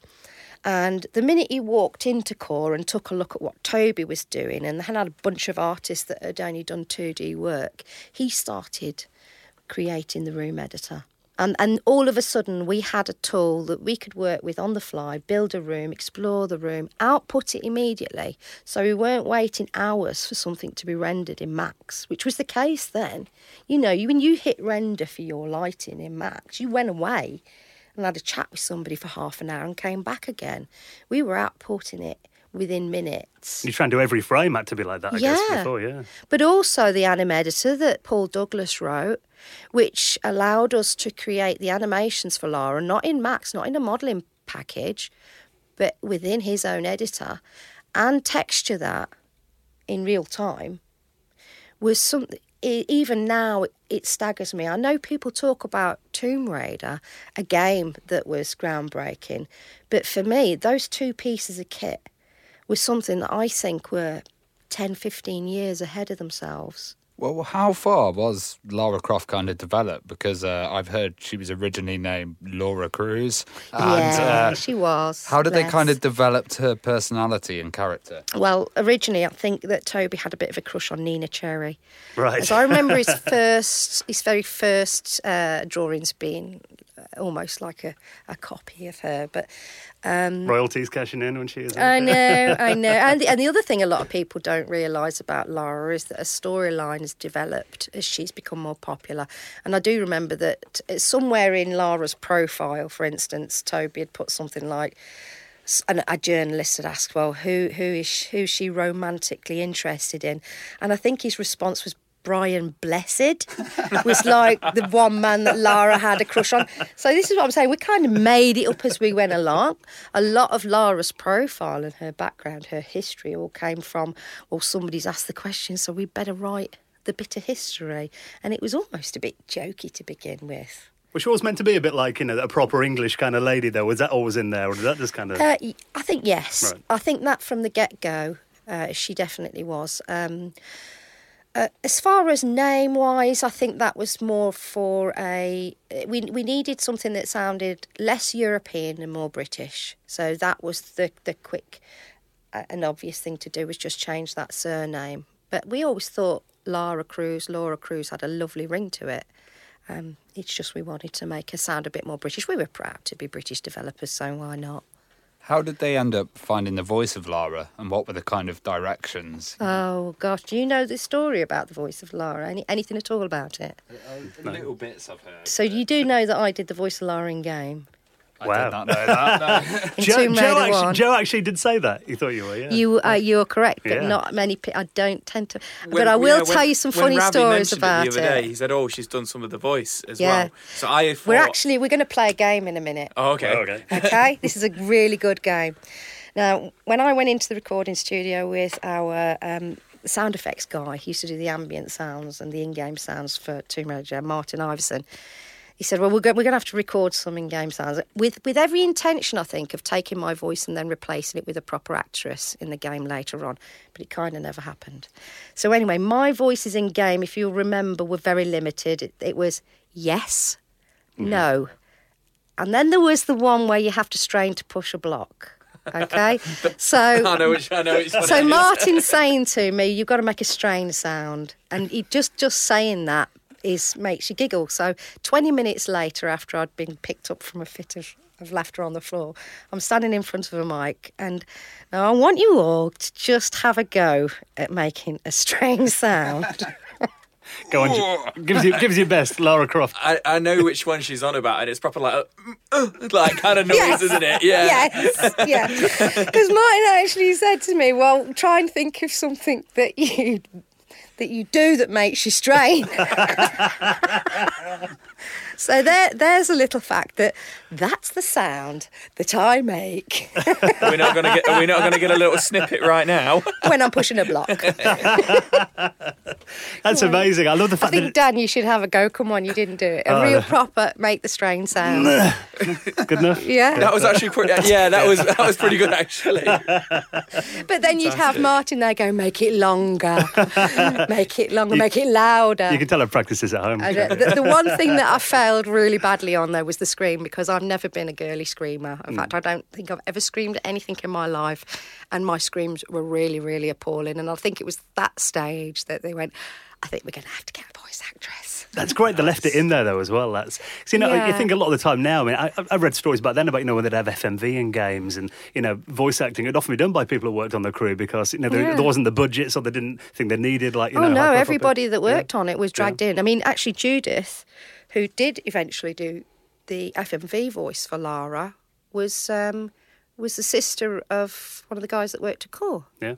And the minute he walked into Core and took a look at what Toby was doing, and they had a bunch of artists that had only done two D work, he started creating the room editor. And, and all of a sudden, we had a tool that we could work with on the fly, build a room, explore the room, output it immediately. So we weren't waiting hours for something to be rendered in Max, which was the case then. You know, when you hit render for your lighting in Max, you went away and had a chat with somebody for half an hour and came back again. We were outputting it within minutes. You try and do every frame had to be like that, I guess, Yeah. before, yeah. But also the anim editor that Paul Douglas wrote, which allowed us to create the animations for Lara, not in Max, not in a modelling package, but within his own editor, and texture that in real time, was something. Even now, it staggers me. I know people talk about Tomb Raider, a game that was groundbreaking, but for me, those two pieces of kit was something that I think were ten, fifteen years ahead of themselves. Well, how far was Lara Croft kind of developed? Because uh, I've heard she was originally named Laura Cruz. And, yeah, uh, she was. How did they bless. kind of develop her personality and character? Well, originally, I think that Toby had a bit of a crush on Nina Cherry. Right. As I remember his first, his very first uh, drawings being almost like a, a copy of her. But um, Royalties cashing in when she is. I know, I know. And the, and the other thing a lot of people don't realise about Lara is that a storyline has developed as she's become more popular. And I do remember that somewhere in Lara's profile, for instance, Toby had put something like, and a journalist had asked, well, who who is she, who's she romantically interested in? And I think his response was Brian Blessed, was like the one man that Lara had a crush on. So this is what I'm saying. We kind of made it up as we went along. A lot of Lara's profile and her background, her history all came from, well, somebody's asked the question, so we better write the bit of history. And it was almost a bit jokey to begin with. Was she always meant to be a bit like, you know, a proper English kind of lady, though? Was that always in there, or did that just kind of... Uh, y- I think yes. Right. I think that from the get-go, uh, she definitely was. Um, uh, as far as name-wise, I think that was more for a... We, we needed something that sounded less European and more British. So that was the, the quick uh, and obvious thing to do, was just change that surname. But we always thought Lara Cruz, Laura Cruz had a lovely ring to it. Um, it's just we wanted to make her sound a bit more British. We were proud to be British developers, so why not? How did they end up finding the voice of Lara, and what were the kind of directions? Oh, gosh, do you know the story about the voice of Lara? Any, anything at all about it? Uh, little bits I've heard. So you do know that I did the voice of Lara in game? I Wow. did not know that. No. In Joe, Tomb Joe, Raider actually, one. Joe actually did say that. He thought you were, yeah. You, uh, you're correct, but Yeah. not many people... I don't tend to... When- but I will yeah, tell when- you some when funny Ravi stories mentioned about it. it. The other day, he said, oh, she's done some of the voice as Yeah. well. So I thought... We're actually... We're going to play a game in a minute. Oh, okay. Oh, okay. Okay, this is a really good game. Now, when I went into the recording studio with our um, sound effects guy, he used to do the ambient sounds and the in-game sounds for Tomb Raider, Martin Iverson. He said, well, we're, go- we're going to have to record some in-game sounds with, with every intention, I think, of taking my voice and then replacing it with a proper actress in the game later on. But it kind of never happened. So anyway, my voices in-game, if you'll remember, were very limited. It, it was yes, Mm-hmm. no. And then there was the one where you have to strain to push a block. Okay? So... I know which, I know which one So it is. Martin's saying to me, you've got to make a strain sound. And he just, just saying that is makes you giggle. So twenty minutes later, after I'd been picked up from a fit of, of laughter on the floor, I'm standing in front of a mic, and now I want you all to just have a go at making a strain sound. Go on, Jo- gives you gives you best, Lara Croft. I, I know which one she's on about, and it's proper like, uh, uh, like kind of noise, Yes. isn't it? Yeah. Yes, yeah. Because Martin actually said to me, well, try and think of something that you that you do that makes you strain. So there, there's a little fact that that's the sound that I make We're not gonna get. Are we not gonna get a little snippet right now? when I'm pushing a block. That's amazing. I love the I fact think, that Dan, you should have a go. Come on, you didn't do it. A Oh, real no. proper make the strain sound. it's good enough. Yeah. That was actually pretty. Yeah, that was that was pretty good actually. But then you'd have Martin there go, make it longer, make it longer, make it louder. You can tell her practices at home. And, uh, the, the one thing that I failed really badly on there was the scream, because I've never been a girly screamer. In fact, I don't think I've ever screamed at anything in my life, and my screams were really, really appalling. And I think it was that stage that they went, I think we're going to have to get a voice actress. That's great. They left it in there though as well. That's 'cause, you know, you Yeah. think a lot of the time now. I mean, I, I read stories back then about, you know, when they'd have F M V in games, and you know, voice acting would often be done by people who worked on the crew, because you know there, Yeah. there wasn't the budget, so they didn't think they needed like you Oh, know. no, high-profile everybody that people. Yeah. worked on it was dragged in. I mean, actually, Judith, who did eventually do the F M V voice for Lara, was um, was the sister of one of the guys that worked at Core. Yeah.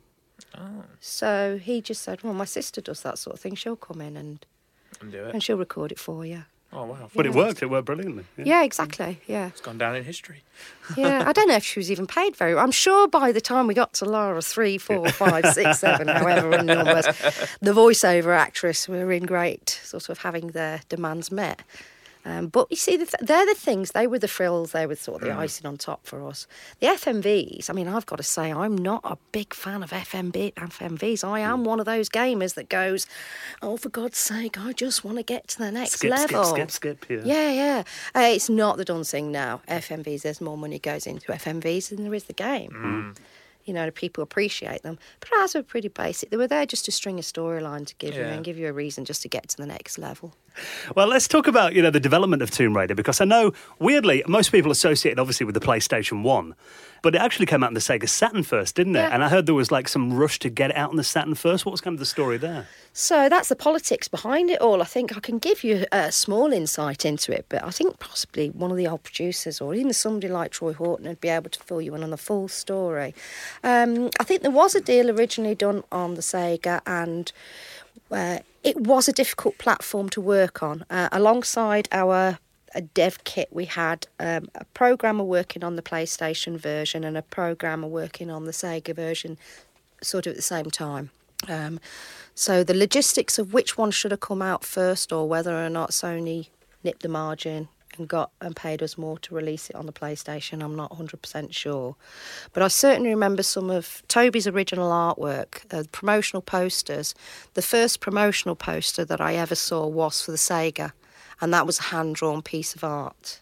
So he just said, well, my sister does that sort of thing. She'll come in and, And do it. and she'll record it for you. Oh wow, But it worked. It worked brilliantly. Yeah. Yeah, exactly. Yeah. it's gone down in history. Yeah. I don't know if she was even paid very well. I'm sure by the time we got to Lara three, four, five, six, seven, however in numbers, the voiceover actress were in great sort of having their demands met. Um, but you see, the th- they're the things, they were the frills, they were sort of the icing on top for us. The F M Vs, I mean, I've got to say, I'm not a big fan of F M V, F M Vs. I am one of those gamers that goes, oh, for God's sake, I just want to get to the next Skip, level. skip, skip, skip. Yeah. Yeah, yeah. Uh, it's not the done thing now. F M Vs, there's more money goes into F M Vs than there is the game. You know, people appreciate them. But ours were pretty basic. They were there just to string a storyline to give you Yeah. and give you a reason just to get to the next level. Well, let's talk about, you know, the development of Tomb Raider, because I know, weirdly, most people associate it obviously with the PlayStation one, but it actually came out in the Sega Saturn first, didn't it? Yeah. And I heard there was like some rush to get it out on the Saturn first. What was kind of the story there? So that's the politics behind it all. I think I can give you a small insight into it, but I think possibly one of the old producers or even somebody like Troy Horton would be able to fill you in on the full story. Um, I think there was a deal originally done on the Sega, and uh, it was a difficult platform to work on. Uh, alongside our a dev kit, we had um, a programmer working on the PlayStation version and a programmer working on the Sega version sort of at the same time. Um, so the logistics of which one should have come out first or whether or not Sony nipped the margin and got and paid us more to release it on the PlayStation. I'm not one hundred percent sure. But I certainly remember some of Toby's original artwork, uh, promotional posters. The first promotional poster that I ever saw was for the Sega, and that was a hand-drawn piece of art.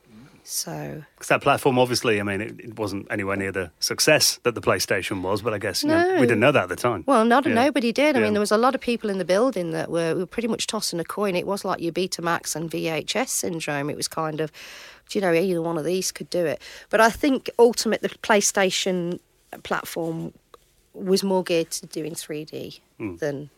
So, because that platform, obviously, I mean, it, it wasn't anywhere near the success that the PlayStation was, but I guess you No. know, we didn't know that at the time. Well, not Yeah. nobody did. I Yeah. mean, there was a lot of people in the building that were, were pretty much tossing a coin. It was like your Betamax and V H S syndrome. It was kind of, you know, either one of these could do it. But I think ultimately the PlayStation platform was more geared to doing three D Mm. than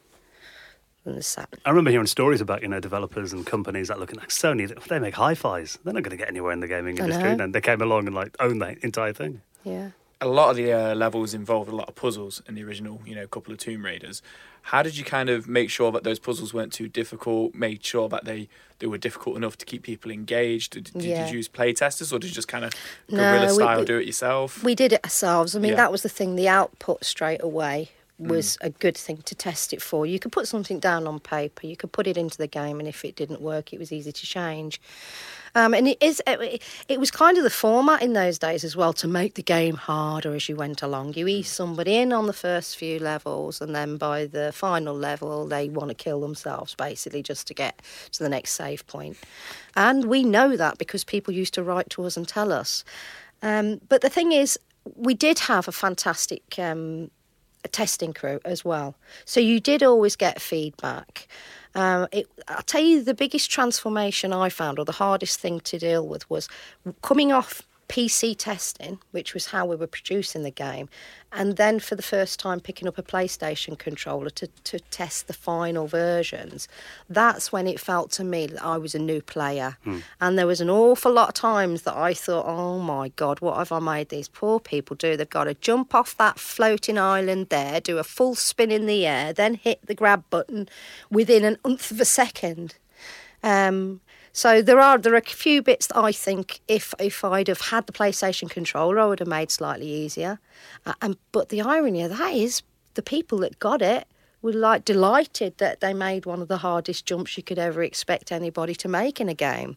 than the Saturn. I remember hearing stories about, you know, developers and companies that looking like Sony, they make hi-fis. They're not going to get anywhere in the gaming I industry. know. And they came along and, like, owned the entire thing. Yeah. A lot of the uh, levels involved a lot of puzzles in the original, you know, couple of Tomb Raiders. How did you kind of make sure that those puzzles weren't too difficult, made sure that they, they were difficult enough to keep people engaged? Did, did, Yeah. did you use play testers or did you just kind of No, guerrilla we- style we- do it yourself? We did it ourselves. I mean, Yeah. that was the thing. The output straight away was a good thing to test it for. You could put something down on paper, you could put it into the game, and if it didn't work, it was easy to change. Um, and it is. It, it was kind of the format in those days as well to make the game harder as you went along. You ease somebody in on the first few levels, and then by the final level, they want to kill themselves basically just to get to the next save point. And we know that because people used to write to us and tell us. Um, but the thing is, we did have a fantastic um, testing crew as well. So you did always get feedback. Um, it, I'll tell you, the biggest transformation I found, or the hardest thing to deal with, was coming off P C testing, which was how we were producing the game, and then for the first time picking up a PlayStation controller to, to test the final versions. That's when it felt to me that I was a new player. Mm. And there was an awful lot of times that I thought, oh my God, what have I made these poor people do? They've got to jump off that floating island there, do a full spin in the air, then hit the grab button within an umph of a second. Um... So there are there are a few bits that I think if if I'd have had the PlayStation controller, I would have made slightly easier. Uh, and but the irony of that is the people that got it were like delighted that they made one of the hardest jumps you could ever expect anybody to make in a game.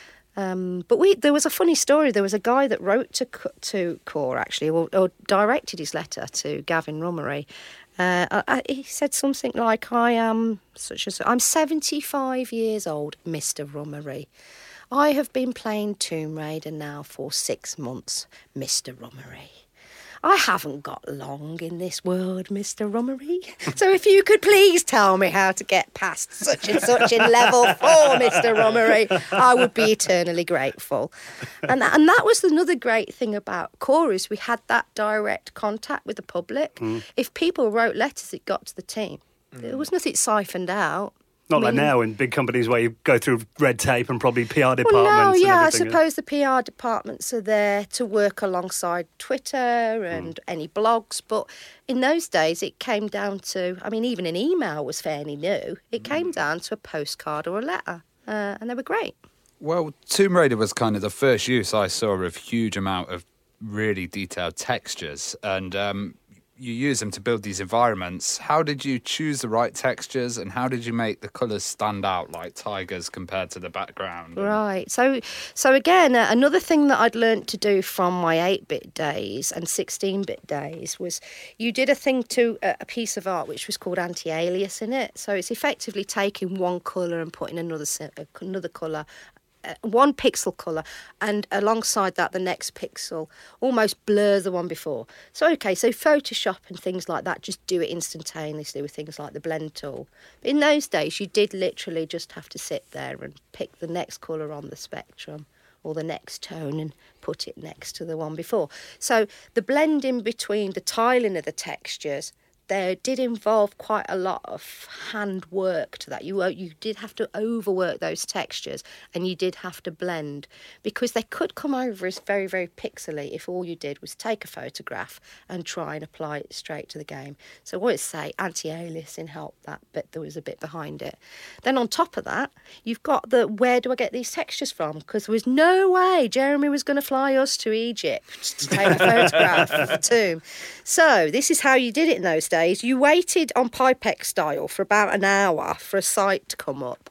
Um, but we there was a funny story. There was a guy that wrote to to Core actually, or, or directed his letter to Gavin Rummery. Uh, I, he said something like, I am such as I'm seventy-five years old, Mister Rummery. I have been playing Tomb Raider now for six months, Mister Rummery. I haven't got long in this world, Mister Rummery. So if you could please tell me how to get past such and such in level four, Mister Rummery, I would be eternally grateful. And, and that was another great thing about Core, is we had that direct contact with the public. Mm. If people wrote letters, it got to the team. Mm. There was nothing siphoned out. Not I like mean, now in big companies where you go through red tape and probably P R well, departments. no, and yeah, I everything. suppose the P R departments are there to work alongside Twitter and mm. any blogs. But in those days, it came down to, I mean, even an email was fairly new. It mm. came down to a postcard or a letter, uh, and they were great. Well, Tomb Raider was kind of the first use I saw of huge amount of really detailed textures, and um, you use them to build these environments. How did you choose the right textures, and how did you make the colours stand out like tigers compared to the background? Right. So, so again, uh, another thing that I'd learnt to do from my eight-bit days and sixteen-bit days was you did a thing to uh, a piece of art which was called anti-alias in it. So it's effectively taking one colour and putting another another colour. Uh, one pixel colour, and alongside that the next pixel almost blur the one before. So okay, so Photoshop and things like that just do it instantaneously with things like the blend tool. But in those days you did literally just have to sit there and pick the next colour on the spectrum or the next tone and put it next to the one before. So the blending between the tiling of the textures, there did involve quite a lot of hand work to that. You you did have to overwork those textures, and you did have to blend, because they could come over as very, very pixely if all you did was take a photograph and try and apply it straight to the game. So what I say, anti-aliasing helped that, but there was a bit behind it. Then on top of that, you've got the, where do I get these textures from? Because there was no way Jeremy was going to fly us to Egypt to take a photograph of the tomb. So this is how you did it in those days. You waited on Pipex style for about an hour for a site to come up,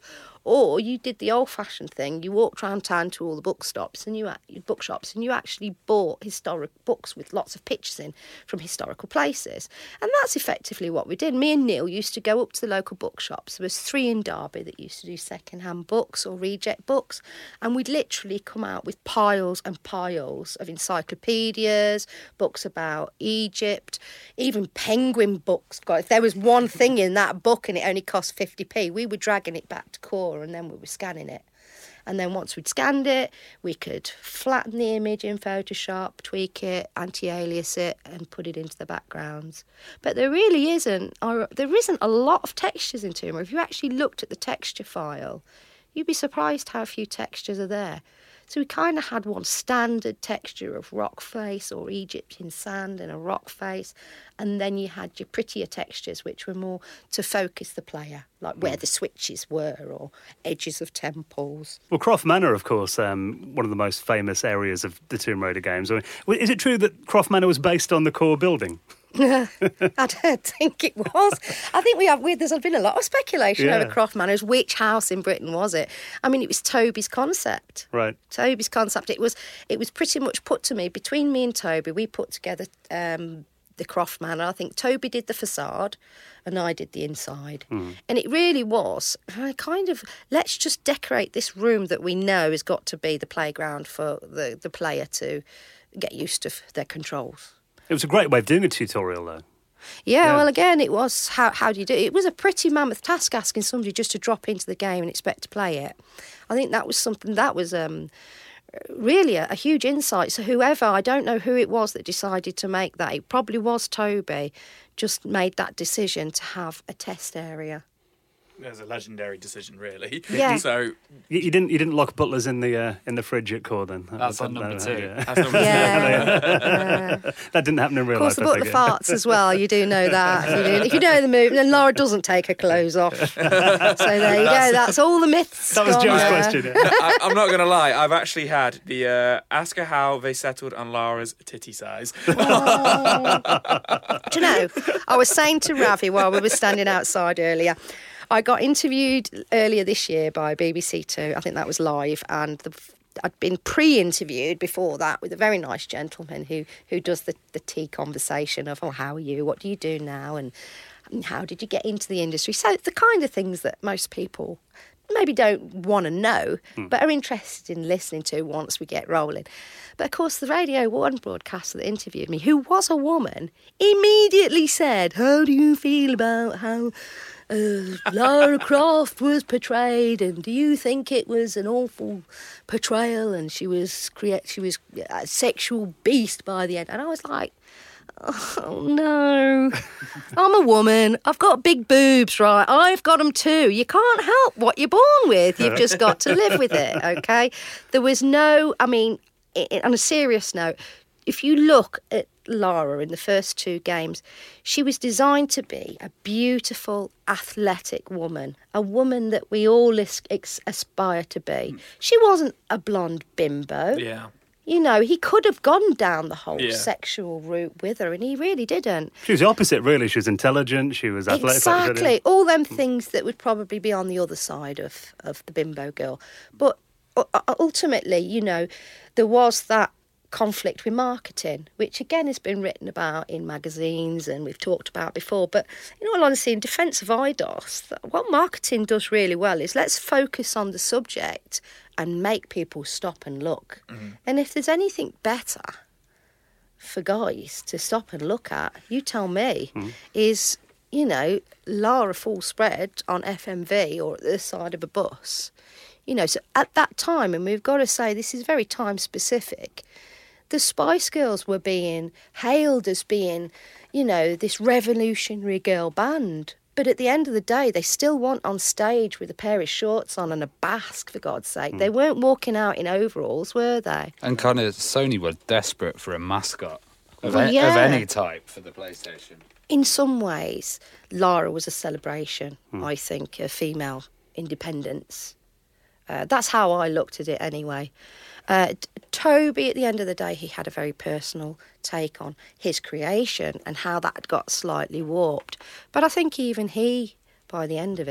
Or you did the old-fashioned thing. You walked around town to all the bookstops and you bookshops, and you actually bought historic books with lots of pictures in from historical places. And that's effectively what we did. Me and Neil used to go up to the local bookshops. There was three in Derby that used to do second-hand books or reject books, and we'd literally come out with piles and piles of encyclopedias, books about Egypt, even penguin books. God, if there was one thing in that book and it only cost fifty p, we were dragging it back to Core and then we were scanning it. And then once we'd scanned it, we could flatten the image in Photoshop, tweak it, anti-alias it, and put it into the backgrounds. But there really isn't, or there isn't a lot of textures in Tomb Raider. If you actually looked at the texture file, you'd be surprised how few textures are there. So we kind of had one standard texture of rock face or Egyptian sand and a rock face, and then you had your prettier textures which were more to focus the player, like where the switches were or edges of temples. Well, Croft Manor, of course, um, one of the most famous areas of the Tomb Raider games. I mean, is it true that Croft Manor was based on the core building? I don't think it was. I think we have. We, there's been a lot of speculation Yeah. over Croft Manor. Which house in Britain was it? I mean, it was Toby's concept. Right. Toby's concept. It was. It was pretty much put to me between me and Toby. We put together um, the Croft Manor. I think Toby did the facade, and I did the inside. Mm. And it really was uh, kind of let's just decorate this room that we know has got to be the playground for the the player to get used to their controls. It was a great way of doing a tutorial, though. Yeah, Yeah. well, again, it was how how do you do it? It was a pretty mammoth task asking somebody just to drop into the game and expect to play it. I think that was something that was um, really a, a huge insight. So whoever, I don't know who it was that decided to make that. It probably was Toby, just made that decision to have a test area. It was a legendary decision, really. Yeah. So You, you didn't you didn't lock butlers in the uh, in the fridge at Core then? That That's was- on number no, two. yeah. that's number Yeah. yeah. That didn't happen in real Of course, the life. I butler think. farts as well. You do know that. If you, do, if you know the move, then Laura doesn't take her clothes off. So there you go. That's all the myths. That was gone Joe's there. question. Yeah. I, I'm not going to lie. I've actually had the uh, ask her how they settled on Lara's titty size. Oh. Do you know, I was saying to Ravi while we were standing outside earlier, I got interviewed earlier this year by B B C Two. I think that was live, and the, I'd been pre-interviewed before that with a very nice gentleman who who does the, the tea conversation of, oh, how are you? What do you do now? And, and how did you get into the industry? So the kind of things that most people maybe don't want to know, mm. but are interested in listening to once we get rolling. But of course, the Radio one broadcaster that interviewed me, who was a woman, immediately said, how do you feel about how uh, Lara Croft was portrayed, and do you think it was an awful portrayal and she was crea- she was a sexual beast by the end? And I was like, oh no, I'm a woman, I've got big boobs, right? I've got them too. You can't help what you're born with. You've just got to live with it, okay? There was no, I mean, it, on a serious note, if you look at Lara in the first two games, she was designed to be a beautiful, athletic woman, a woman that we all is- ex- aspire to be. She wasn't a blonde bimbo. Yeah. You know, he could have gone down the whole Yeah. sexual route with her, and he really didn't. She was the opposite, really. She was intelligent. She was athletic. like you said, Exactly. All them things that would probably be on the other side of, of the bimbo girl. But uh, ultimately, you know, there was that conflict with marketing, which again has been written about in magazines and we've talked about before. But in all honesty, in defence of I DOS, what marketing does really well is let's focus on the subject and make people stop and look. Mm-hmm. And if there's anything better for guys to stop and look at, you tell me, mm-hmm. is, you know, Lara full spread on F M V or at the side of a bus. You know, so at that time, and we've got to say this is very time specific, the Spice Girls were being hailed as being, you know, this revolutionary girl band. But at the end of the day, they still weren't on stage with a pair of shorts on and a basque, for God's sake. Mm. They weren't walking out in overalls, were they? And kind of Sony were desperate for a mascot of, well, a, yeah. of any type for the PlayStation. In some ways, Lara was a celebration, mm. I think, of female independence. Uh, that's how I looked at it anyway. Uh, Toby, at the end of the day, he had a very personal take on his creation and how that got slightly warped. But I think even he, by the end of it,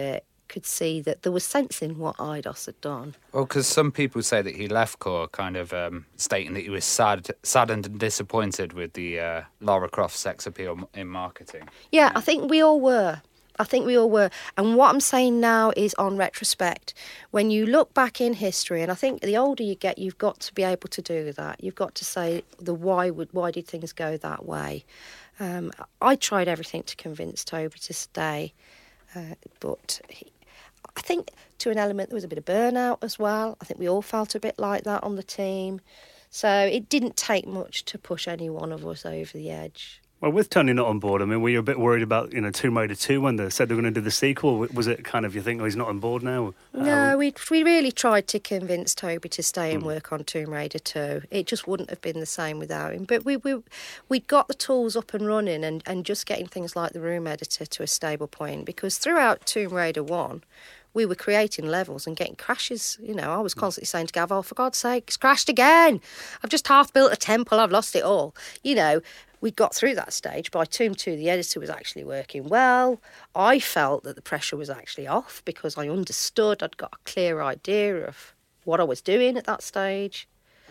could see that there was sense in what Eidos had done. Well, because some people say that he left Core kind of um, stating that he was sad, saddened and disappointed with the uh, Lara Croft sex appeal in marketing. Yeah, I think we all were. I think we all were. And what I'm saying now is on retrospect. When you look back in history, and I think the older you get, you've got to be able to do that. You've got to say the why would why did things go that way. Um, I tried everything to convince Toby to stay, uh, but he, I think to an element there was a bit of burnout as well. I think we all felt a bit like that on the team. So it didn't take much to push any one of us over the edge. Well, with Tony not on board, I mean, were you a bit worried about, you know, Tomb Raider two when they said they were going to do the sequel? Was it kind of, you think, oh, he's not on board now? No, Um, we we really tried to convince Toby to stay and work on Tomb Raider two. It just wouldn't have been the same without him. But we we we'd got the tools up and running, and, and just getting things like the room editor to a stable point, because throughout Tomb Raider one, we were creating levels and getting crashes. You know, I was constantly saying to Gav, oh, for God's sake, it's crashed again. I've just half built a temple, I've lost it all. You know, we got through that stage. By Tomb two, the editor was actually working well. I felt that the pressure was actually off because I understood, I'd got a clear idea of what I was doing at that stage.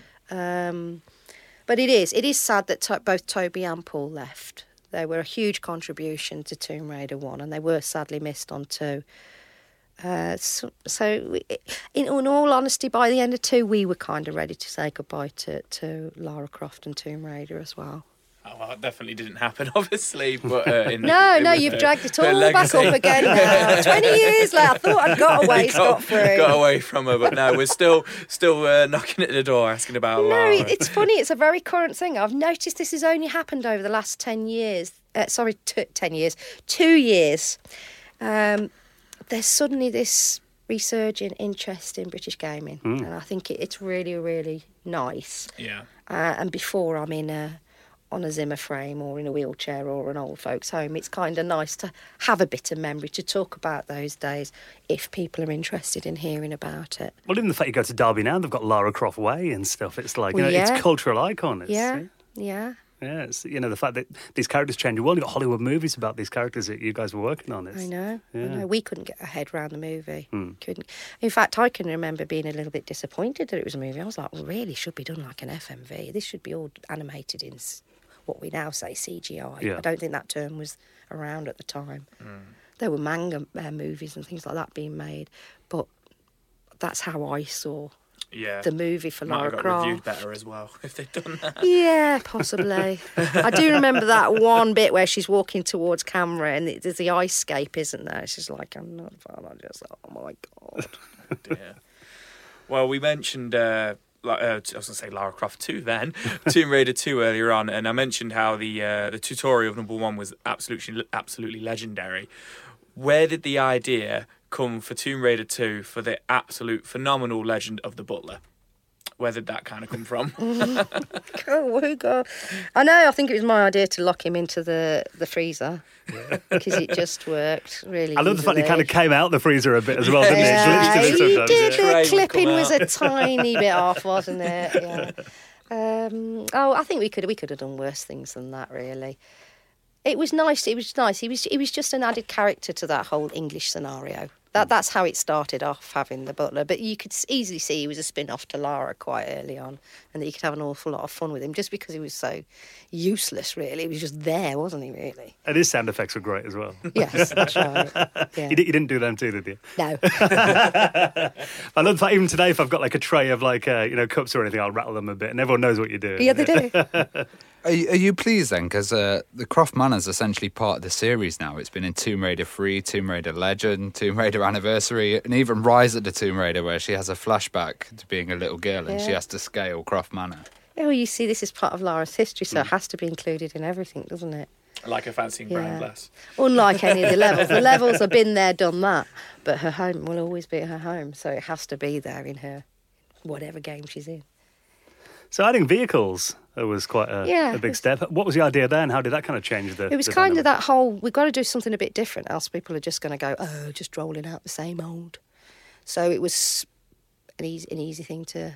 Um, but it is, it is sad that to- both Toby and Paul left. They were a huge contribution to Tomb Raider one, and they were sadly missed on two. Uh, so, so we, in, in all honesty, by the end of two, we were kind of ready to say goodbye to, to Lara Croft and Tomb Raider as well. Oh, well, that definitely didn't happen, obviously. But uh, in, no, in no, with you've her- dragged it her all back legacy. up again now. Twenty years later, I thought I'd got away got, scot-free. got away from her, but no, we're still still uh, knocking at the door, asking about No, Lara. it, it's funny. It's a very current thing. I've noticed this has only happened over the last ten years. Uh, sorry, t- ten years, two years. Um, there's suddenly this resurging interest in British gaming, and I think it, it's really, really nice. Yeah. Uh, and before I'm in a on a Zimmer frame or in a wheelchair or an old folks' home, it's kind of nice to have a bit of memory to talk about those days if people are interested in hearing about it. Well, even the fact you go to Derby now, they've got Lara Croft Way and stuff. It's like, Well, you know, yeah. it's a cultural icon. It's, Yeah, yeah. Yeah, it's, you know, the fact that these characters change the world. You've got Hollywood movies about these characters that you guys were working on. It's, I know, yeah. I know. We couldn't get our head around the movie. Couldn't. In fact, I can remember being a little bit disappointed that it was a movie. I was like, well, really, it should be done like an F M V. This should be all animated in s- what we now say C G I. Yeah. I don't think that term was around at the time. There were manga uh, movies and things like that being made, but that's how I saw Yeah. the movie for Might Lara have got Croft. reviewed better as well if they'd done that. Yeah, possibly. I do remember that one bit where she's walking towards camera and it- there's the ice scape, isn't there? She's like, I'm not fun. I just, oh my God. Yeah. Well, we mentioned, uh, like, uh, I was going to say Lara Croft two then, Tomb Raider two earlier on, and I mentioned how the uh, the tutorial of number one was absolutely absolutely legendary. Where did the idea come for Tomb Raider two for the absolute phenomenal legend of the butler? Where did that kind of come from? Oh, who got... I know, I think it was my idea to lock him into the, the freezer because it just worked really I love the fact he kind of easily. came out the freezer a bit as well, didn't Yeah, he? Glitched in it he sometimes, did. yeah. Tray The would clipping come was out. a tiny bit off, wasn't it? Yeah. Um, oh, I think we could we could have done worse things than that. Really, it was nice. It was nice. He was he was just an added character to that whole English scenario. That that's how it started off, having the butler. But you could s- easily see he was a spin-off to Lara quite early on, and that you could have an awful lot of fun with him just because he was so useless. Really, he was just there, wasn't he? Really. And his sound effects were great as well. Yes, that's right. Yeah. You, di- you didn't do them too, did you? No. I love the fact even today, if I've got like a tray of like uh, you know cups or anything, I'll rattle them a bit, and everyone knows what you're doing. Yeah, they do. Are you, are you pleased then? Because uh, the Croft Manor's essentially part of the series now. It's been in Tomb Raider three, Tomb Raider Legend, Tomb Raider Anniversary, and even Rise of the Tomb Raider, where she has a flashback to being a little girl and she Yeah. has to scale Croft Manor. Oh, you see, this is part of Lara's history, so it has to be included in everything, doesn't it? Like a fancy brown Yeah. glass. Unlike any of the levels. The levels have been there, done that. But her home will always be her home, so it has to be there in her whatever game she's in. So adding vehicles uh, was quite a, Yeah, a big it's- step. What was the idea there, and how did that kind of change the? It was the kind of dynamic? that whole, we've got to do something a bit different, else people are just going to go, oh, just rolling out the same old. So it was an easy, an easy thing to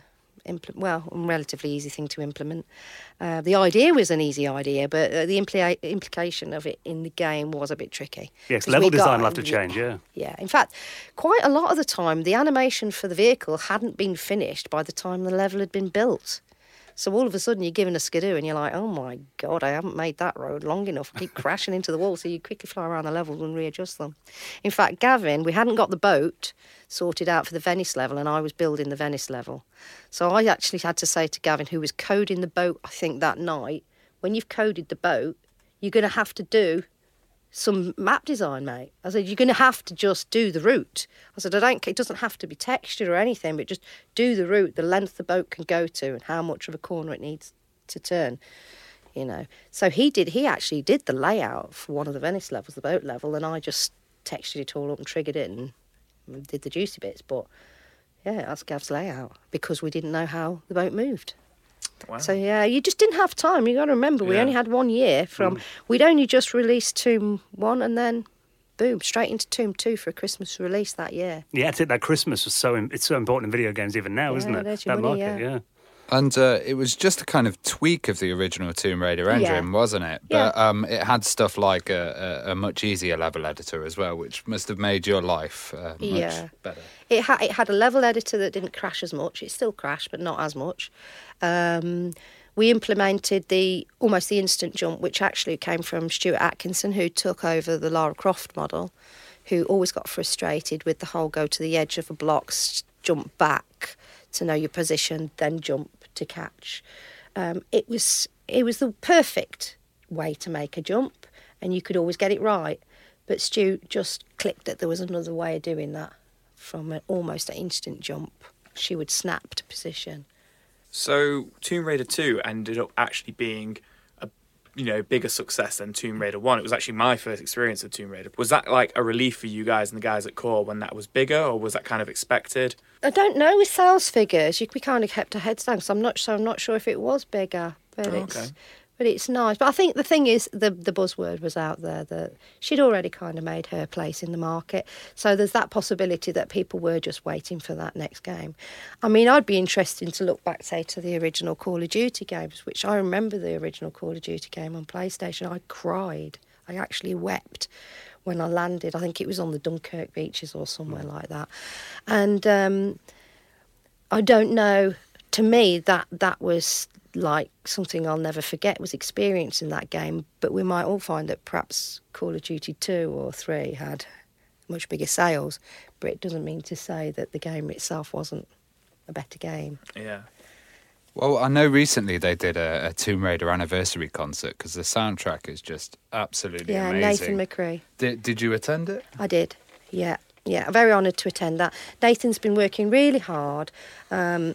implement. Well, a relatively easy thing to implement. Uh, the idea was an easy idea, but uh, the impli- implication of it in the game was a bit tricky. Yes, 'Cause level we design got- will have to change, yeah. Yeah, in fact, quite a lot of the time, the animation for the vehicle hadn't been finished by the time the level had been built. So all of a sudden you're given a skidoo and you're like, oh my God, I haven't made that road long enough. I keep crashing into the wall, so you quickly fly around the levels and readjust them. In fact, Gavin, we hadn't got the boat sorted out for the Venice level, and I was building the Venice level. So I actually had to say to Gavin, who was coding the boat, I think, that night, when you've coded the boat, you're going to have to do some map design, mate. I said, you're going to have to just do the route. I said, I don't, it doesn't have to be textured or anything, but just do the route, the length the boat can go to and how much of a corner it needs to turn, you know. So he did, he actually did the layout for one of the Venice levels, the boat level, and I just textured it all up and triggered it and did the juicy bits. But yeah, that's Gav's layout because we didn't know how the boat moved. Wow. So yeah, you just didn't have time. You got to remember, we Yeah. only had one year from. Mm. We'd only just released Tomb One, and then boom, straight into Tomb Two for a Christmas release that year. Yeah, I think that Christmas was so it's so important in video games even now, Yeah, isn't it? there's your That money, market, yeah. yeah. And uh, it was just a kind of tweak of the original Tomb Raider engine, Yeah. wasn't it? Yeah. But um, it had stuff like a, a, a much easier level editor as well, which must have made your life uh, much Yeah. better. It had it had a level editor that didn't crash as much. It still crashed, but not as much. Um, we implemented the almost the instant jump, which actually came from Stuart Atkinson, who took over the Lara Croft model, who always got frustrated with the whole go to the edge of a block, s- jump back to know your position, then jump to catch. Um, it was it was the perfect way to make a jump, and you could always get it right. But Stu just clicked that there was another way of doing that. From an, almost an instant jump, she would snap to position. So Tomb Raider two ended up actually being a you know bigger success than Tomb Raider one. It was actually my first experience of Tomb Raider. Was that like a relief for you guys and the guys at Core when that was bigger, or was that kind of expected? I don't know with sales figures. You, we kind of kept our heads down, so I'm not so I'm not sure if it was bigger, but Oh, it's okay. but it's nice. But I think the thing is, the the buzzword was out there that she'd already kind of made her place in the market. So there's that possibility that people were just waiting for that next game. I mean, I'd be interested to look back, say, to the original Call of Duty games, which I remember the original Call of Duty game on PlayStation. I cried. I actually wept when I landed. I think it was on the Dunkirk beaches or somewhere mm. like that. And um, I don't know. To me, that that was like something I'll never forget, was experiencing that game. But we might all find that perhaps Call of Duty two or three had much bigger sales, but it doesn't mean to say that the game itself wasn't a better game. Yeah. Well, I know recently they did a, a Tomb Raider anniversary concert because the soundtrack is just absolutely Yeah, amazing. Nathan McCree. Did, did you attend it? I did, yeah. Yeah, I'm very honoured to attend that. Nathan's been working really hard. Um,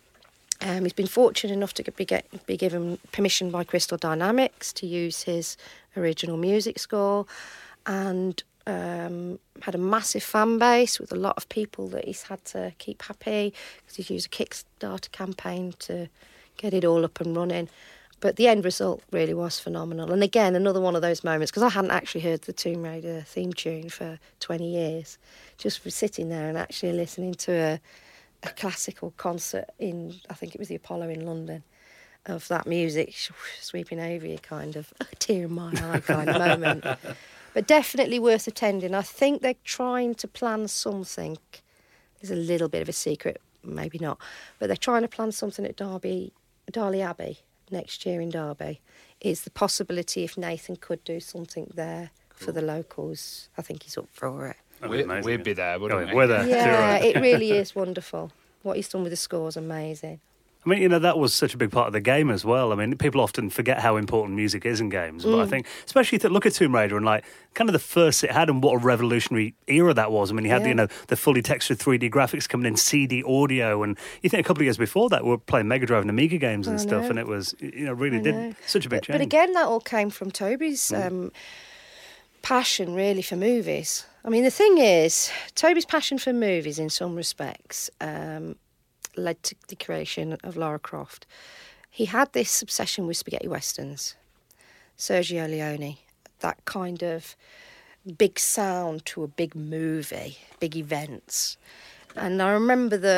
Um, he's been fortunate enough to be, get, be given permission by Crystal Dynamics to use his original music score, and um, had a massive fan base with a lot of people that he's had to keep happy because he's used a Kickstarter campaign to get it all up and running. But the end result really was phenomenal. And again, another one of those moments, because I hadn't actually heard the Tomb Raider theme tune for twenty years, just for sitting there and actually listening to a a classical concert in, I think it was the Apollo in London, of that music sweeping over you, kind of a tear in my eye kind of moment. But definitely worth attending. I think they're trying to plan something. There's a little bit of a secret, maybe not, but they're trying to plan something at Derby, Darley Abbey next year in Derby. Is the possibility if Nathan could do something there cool. for the locals. I think he's up for it. We'd, we'd be there, wouldn't oh, we? We're there. Yeah, it really is wonderful. What he's done with the score is amazing. I mean, you know, that was such a big part of the game as well. I mean, people often forget how important music is in games. Mm. But I think, especially if you look at Tomb Raider and, like, kind of the first it had and what a revolutionary era that was. I mean, you had, yeah. you know, the fully textured three D graphics coming in, C D audio. And you think a couple of years before that, we were playing Mega Drive and Amiga games and I stuff. know. And it was, you know, really I did know. such a big but, change. But again, that all came from Toby's Mm. um, passion, really, for movies. I mean, the thing is, Toby's passion for movies, in some respects, um, led to the creation of Lara Croft. He had this obsession with spaghetti westerns, Sergio Leone, that kind of big sound to a big movie, big events. And I remember that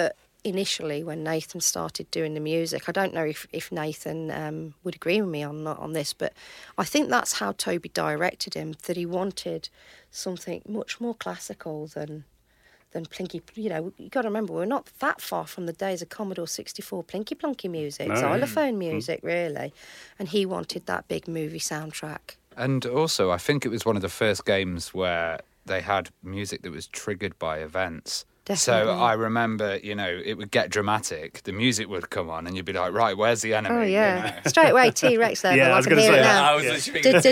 initially when Nathan started doing the music. I don't know if, if Nathan um, would agree with me on on this, but I think that's how Toby directed him, that he wanted something much more classical than than plinky. You know, you got to remember, we're not that far from the days of Commodore sixty-four plinky plonky music, No. xylophone music, really. And he wanted that big movie soundtrack. And also, I think it was one of the first games where they had music that was triggered by events. Definitely. So I remember, you know, it would get dramatic. The music would come on, and you'd be like, "Right, where's the enemy?" Oh you yeah, know? straight away T-Rex level. Yeah, I I was can gonna hear say it that. now. I was literally thinking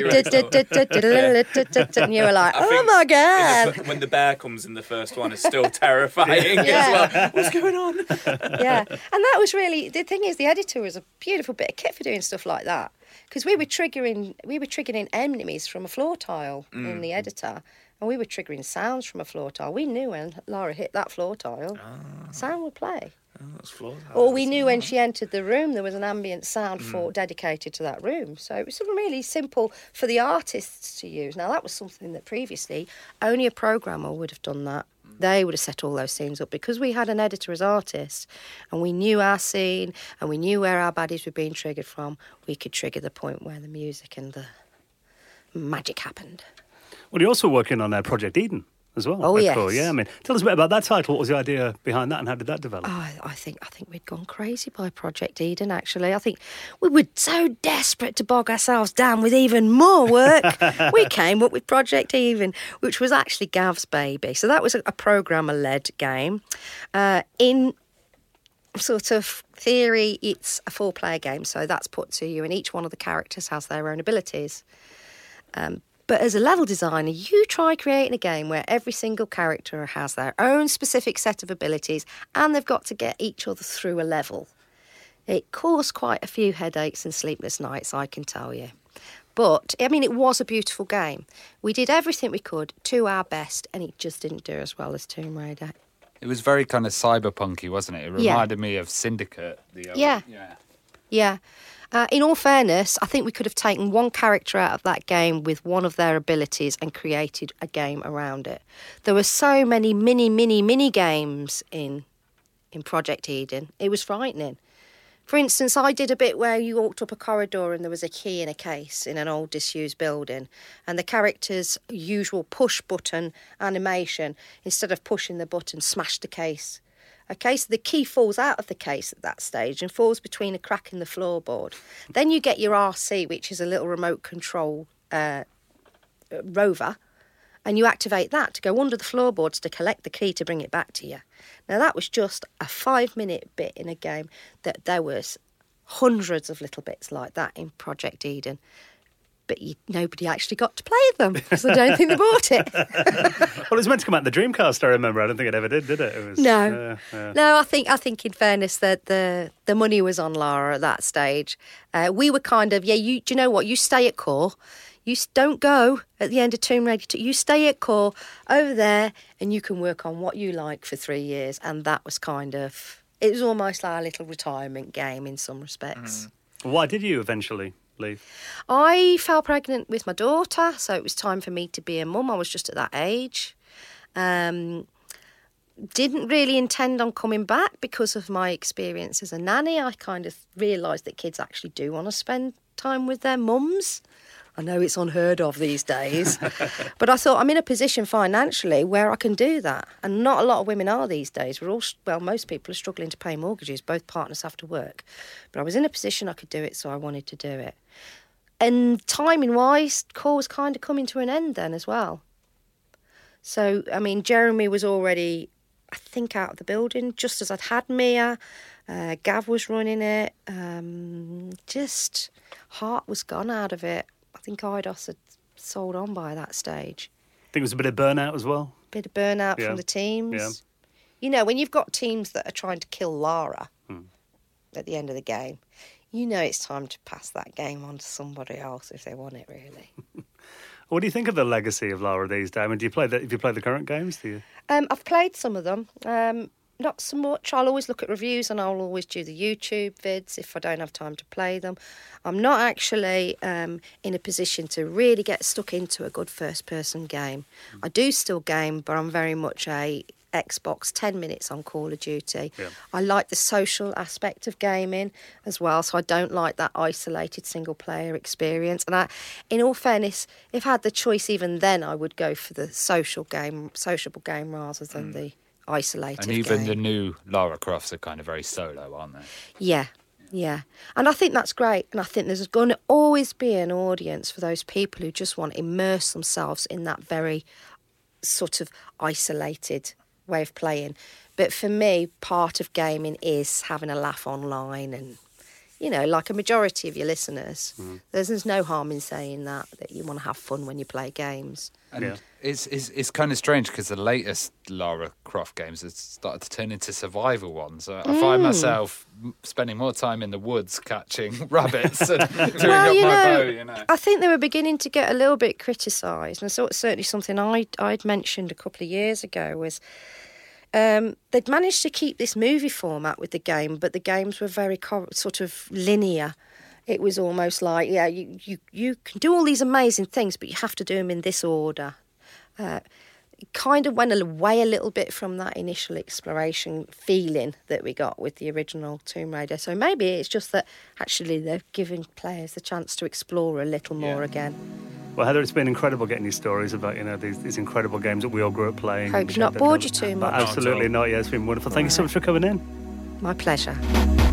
T-Rex level. And you were like, I oh think my in god. the- when the bear comes in the first one, it's still terrifying Yeah. as well. What's going on? Yeah, and that was really the thing. Is the editor was a beautiful bit of kit for doing stuff like that, because we were triggering we were triggering enemies from a floor tile in the editor, and we were triggering sounds from a floor tile. We knew when Lara hit that floor tile, sound would play. Oh, that's flawed. Or we knew when she entered the room there was an ambient sound for dedicated to that room. So it was really simple for the artists to use. Now that was something that previously only a programmer would have done that. They would have set all those scenes up, because we had an editor as artists and we knew our scene and we knew where our baddies were being triggered from. We could trigger the point where the music and the magic happened. Well, you're also working on uh, Project Eden as well. Oh, That's yes. cool. Yeah, I mean, tell us a bit about that title. What was the idea behind that, and how did that develop? Oh, I, I think I think we'd gone crazy by Project Eden, actually. I think we were so desperate to bog ourselves down with even more work. We came up with Project Eden, which was actually Gav's baby. So that was a, a programmer-led game. Uh, in sort of theory, it's a four-player game, so that's put to you, and each one of the characters has their own abilities. Um, But as a level designer, you try creating a game where every single character has their own specific set of abilities and they've got to get each other through a level. It caused quite a few headaches and sleepless nights, I can tell you. But, I mean, it was a beautiful game. We did everything we could to our best, and it just didn't do as well as Tomb Raider. It was very kind of cyberpunky, wasn't it? It Yeah. reminded me of Syndicate. The old, Yeah. yeah. Yeah. Uh, in all fairness, I think we could have taken one character out of that game with one of their abilities and created a game around it. There were so many mini, mini, mini games in in Project Eden. It was frightening. For instance, I did a bit where you walked up a corridor and there was a key in a case in an old disused building, and the character's usual push button animation, instead of pushing the button, smashed the case. Okay, so the key falls out of the case at that stage and falls between a crack in the floorboard. Then you get your R C, which is a little remote control uh, rover, and you activate that to go under the floorboards to collect the key to bring it back to you. Now, that was just a five-minute bit in a game. That there was hundreds of little bits like that in Project Eden. But you, nobody actually got to play them because I don't think they bought it. Well, it was meant to come out in the Dreamcast, I remember. I don't think it ever did, did it? It was No, uh, uh, no. I think I think in fairness that the the money was on Lara at that stage. Uh, we were kind of yeah. You do you know what? You stay at core. You s- don't go at the end of Tomb Raider two. You stay at core over there, and you can work on what you like for three years. And that was kind of it was almost like a little retirement game in some respects. Why did you eventually leave? I fell pregnant with my daughter, so it was time for me to be a mum. I was just at that age. Um, didn't really intend on coming back because of my experience as a nanny. I kind of realised that kids actually do want to spend time with their mums. I know it's unheard of these days, but I thought I'm in a position financially where I can do that. And not a lot of women are these days. We're all, well, most people are struggling to pay mortgages. Both partners have to work. But I was in a position I could do it, so I wanted to do it. And timing-wise, core was kind of coming to an end then as well. So, I mean, Jeremy was already, I think, out of the building, just as I'd had Mia. Uh, Gav was running it. Um, just, heart was gone out of it. I think Eidos had sold on by that stage. I think it was a bit of burnout as well. Bit of burnout Yeah. from the teams. Yeah. You know, when you've got teams that are trying to kill Lara Hmm. at the end of the game, you know it's time to pass that game on to somebody else if they want it, really. What do you think of the legacy of Lara these days? I mean, do you play the, have you played the current games? Do you? Um, I've played some of them. Um, not so much. I'll always look at reviews and I'll always do the YouTube vids if I don't have time to play them. I'm not actually um, in a position to really get stuck into a good first-person game. I do still game, but I'm very much a Xbox, ten minutes on Call of Duty. Yeah. I like the social aspect of gaming as well, so I don't like that isolated single-player experience. And I, in all fairness, if I had the choice even then, I would go for the social game, sociable game rather than mm. the isolated And even game. the new Lara Crofts are kind of very solo, aren't they? Yeah. Yeah, and I think that's great. And I think there's going to always be an audience for those people who just want to immerse themselves in that very sort of isolated way of playing. But for me, part of gaming is having a laugh online and, you know, like a majority of your listeners, mm-hmm. there's, there's no harm in saying that, that you want to have fun when you play games. And yeah. it's, it's it's kind of strange because the latest Lara Croft games have started to turn into survival ones. Uh, I Mm. find myself spending more time in the woods catching rabbits and doing well, up you my know, bow, you know. I think they were beginning to get a little bit criticised, and so it's certainly something I, I'd mentioned a couple of years ago was um, they'd managed to keep this movie format with the game, but the games were very co- sort of linear. It was almost like, yeah, you, you, you can do all these amazing things, but you have to do them in this order. Uh, it kind of went away a little bit from that initial exploration feeling that we got with the original Tomb Raider. So maybe it's just that actually they're giving players the chance to explore a little more Yeah. again. Well, Heather, it's been incredible getting these stories about, you know, these, these incredible games that we all grew up playing. Hope and it's not shared bored that- you too But much. absolutely not. Yeah, it's been wonderful. Thank you so much for coming in. My pleasure.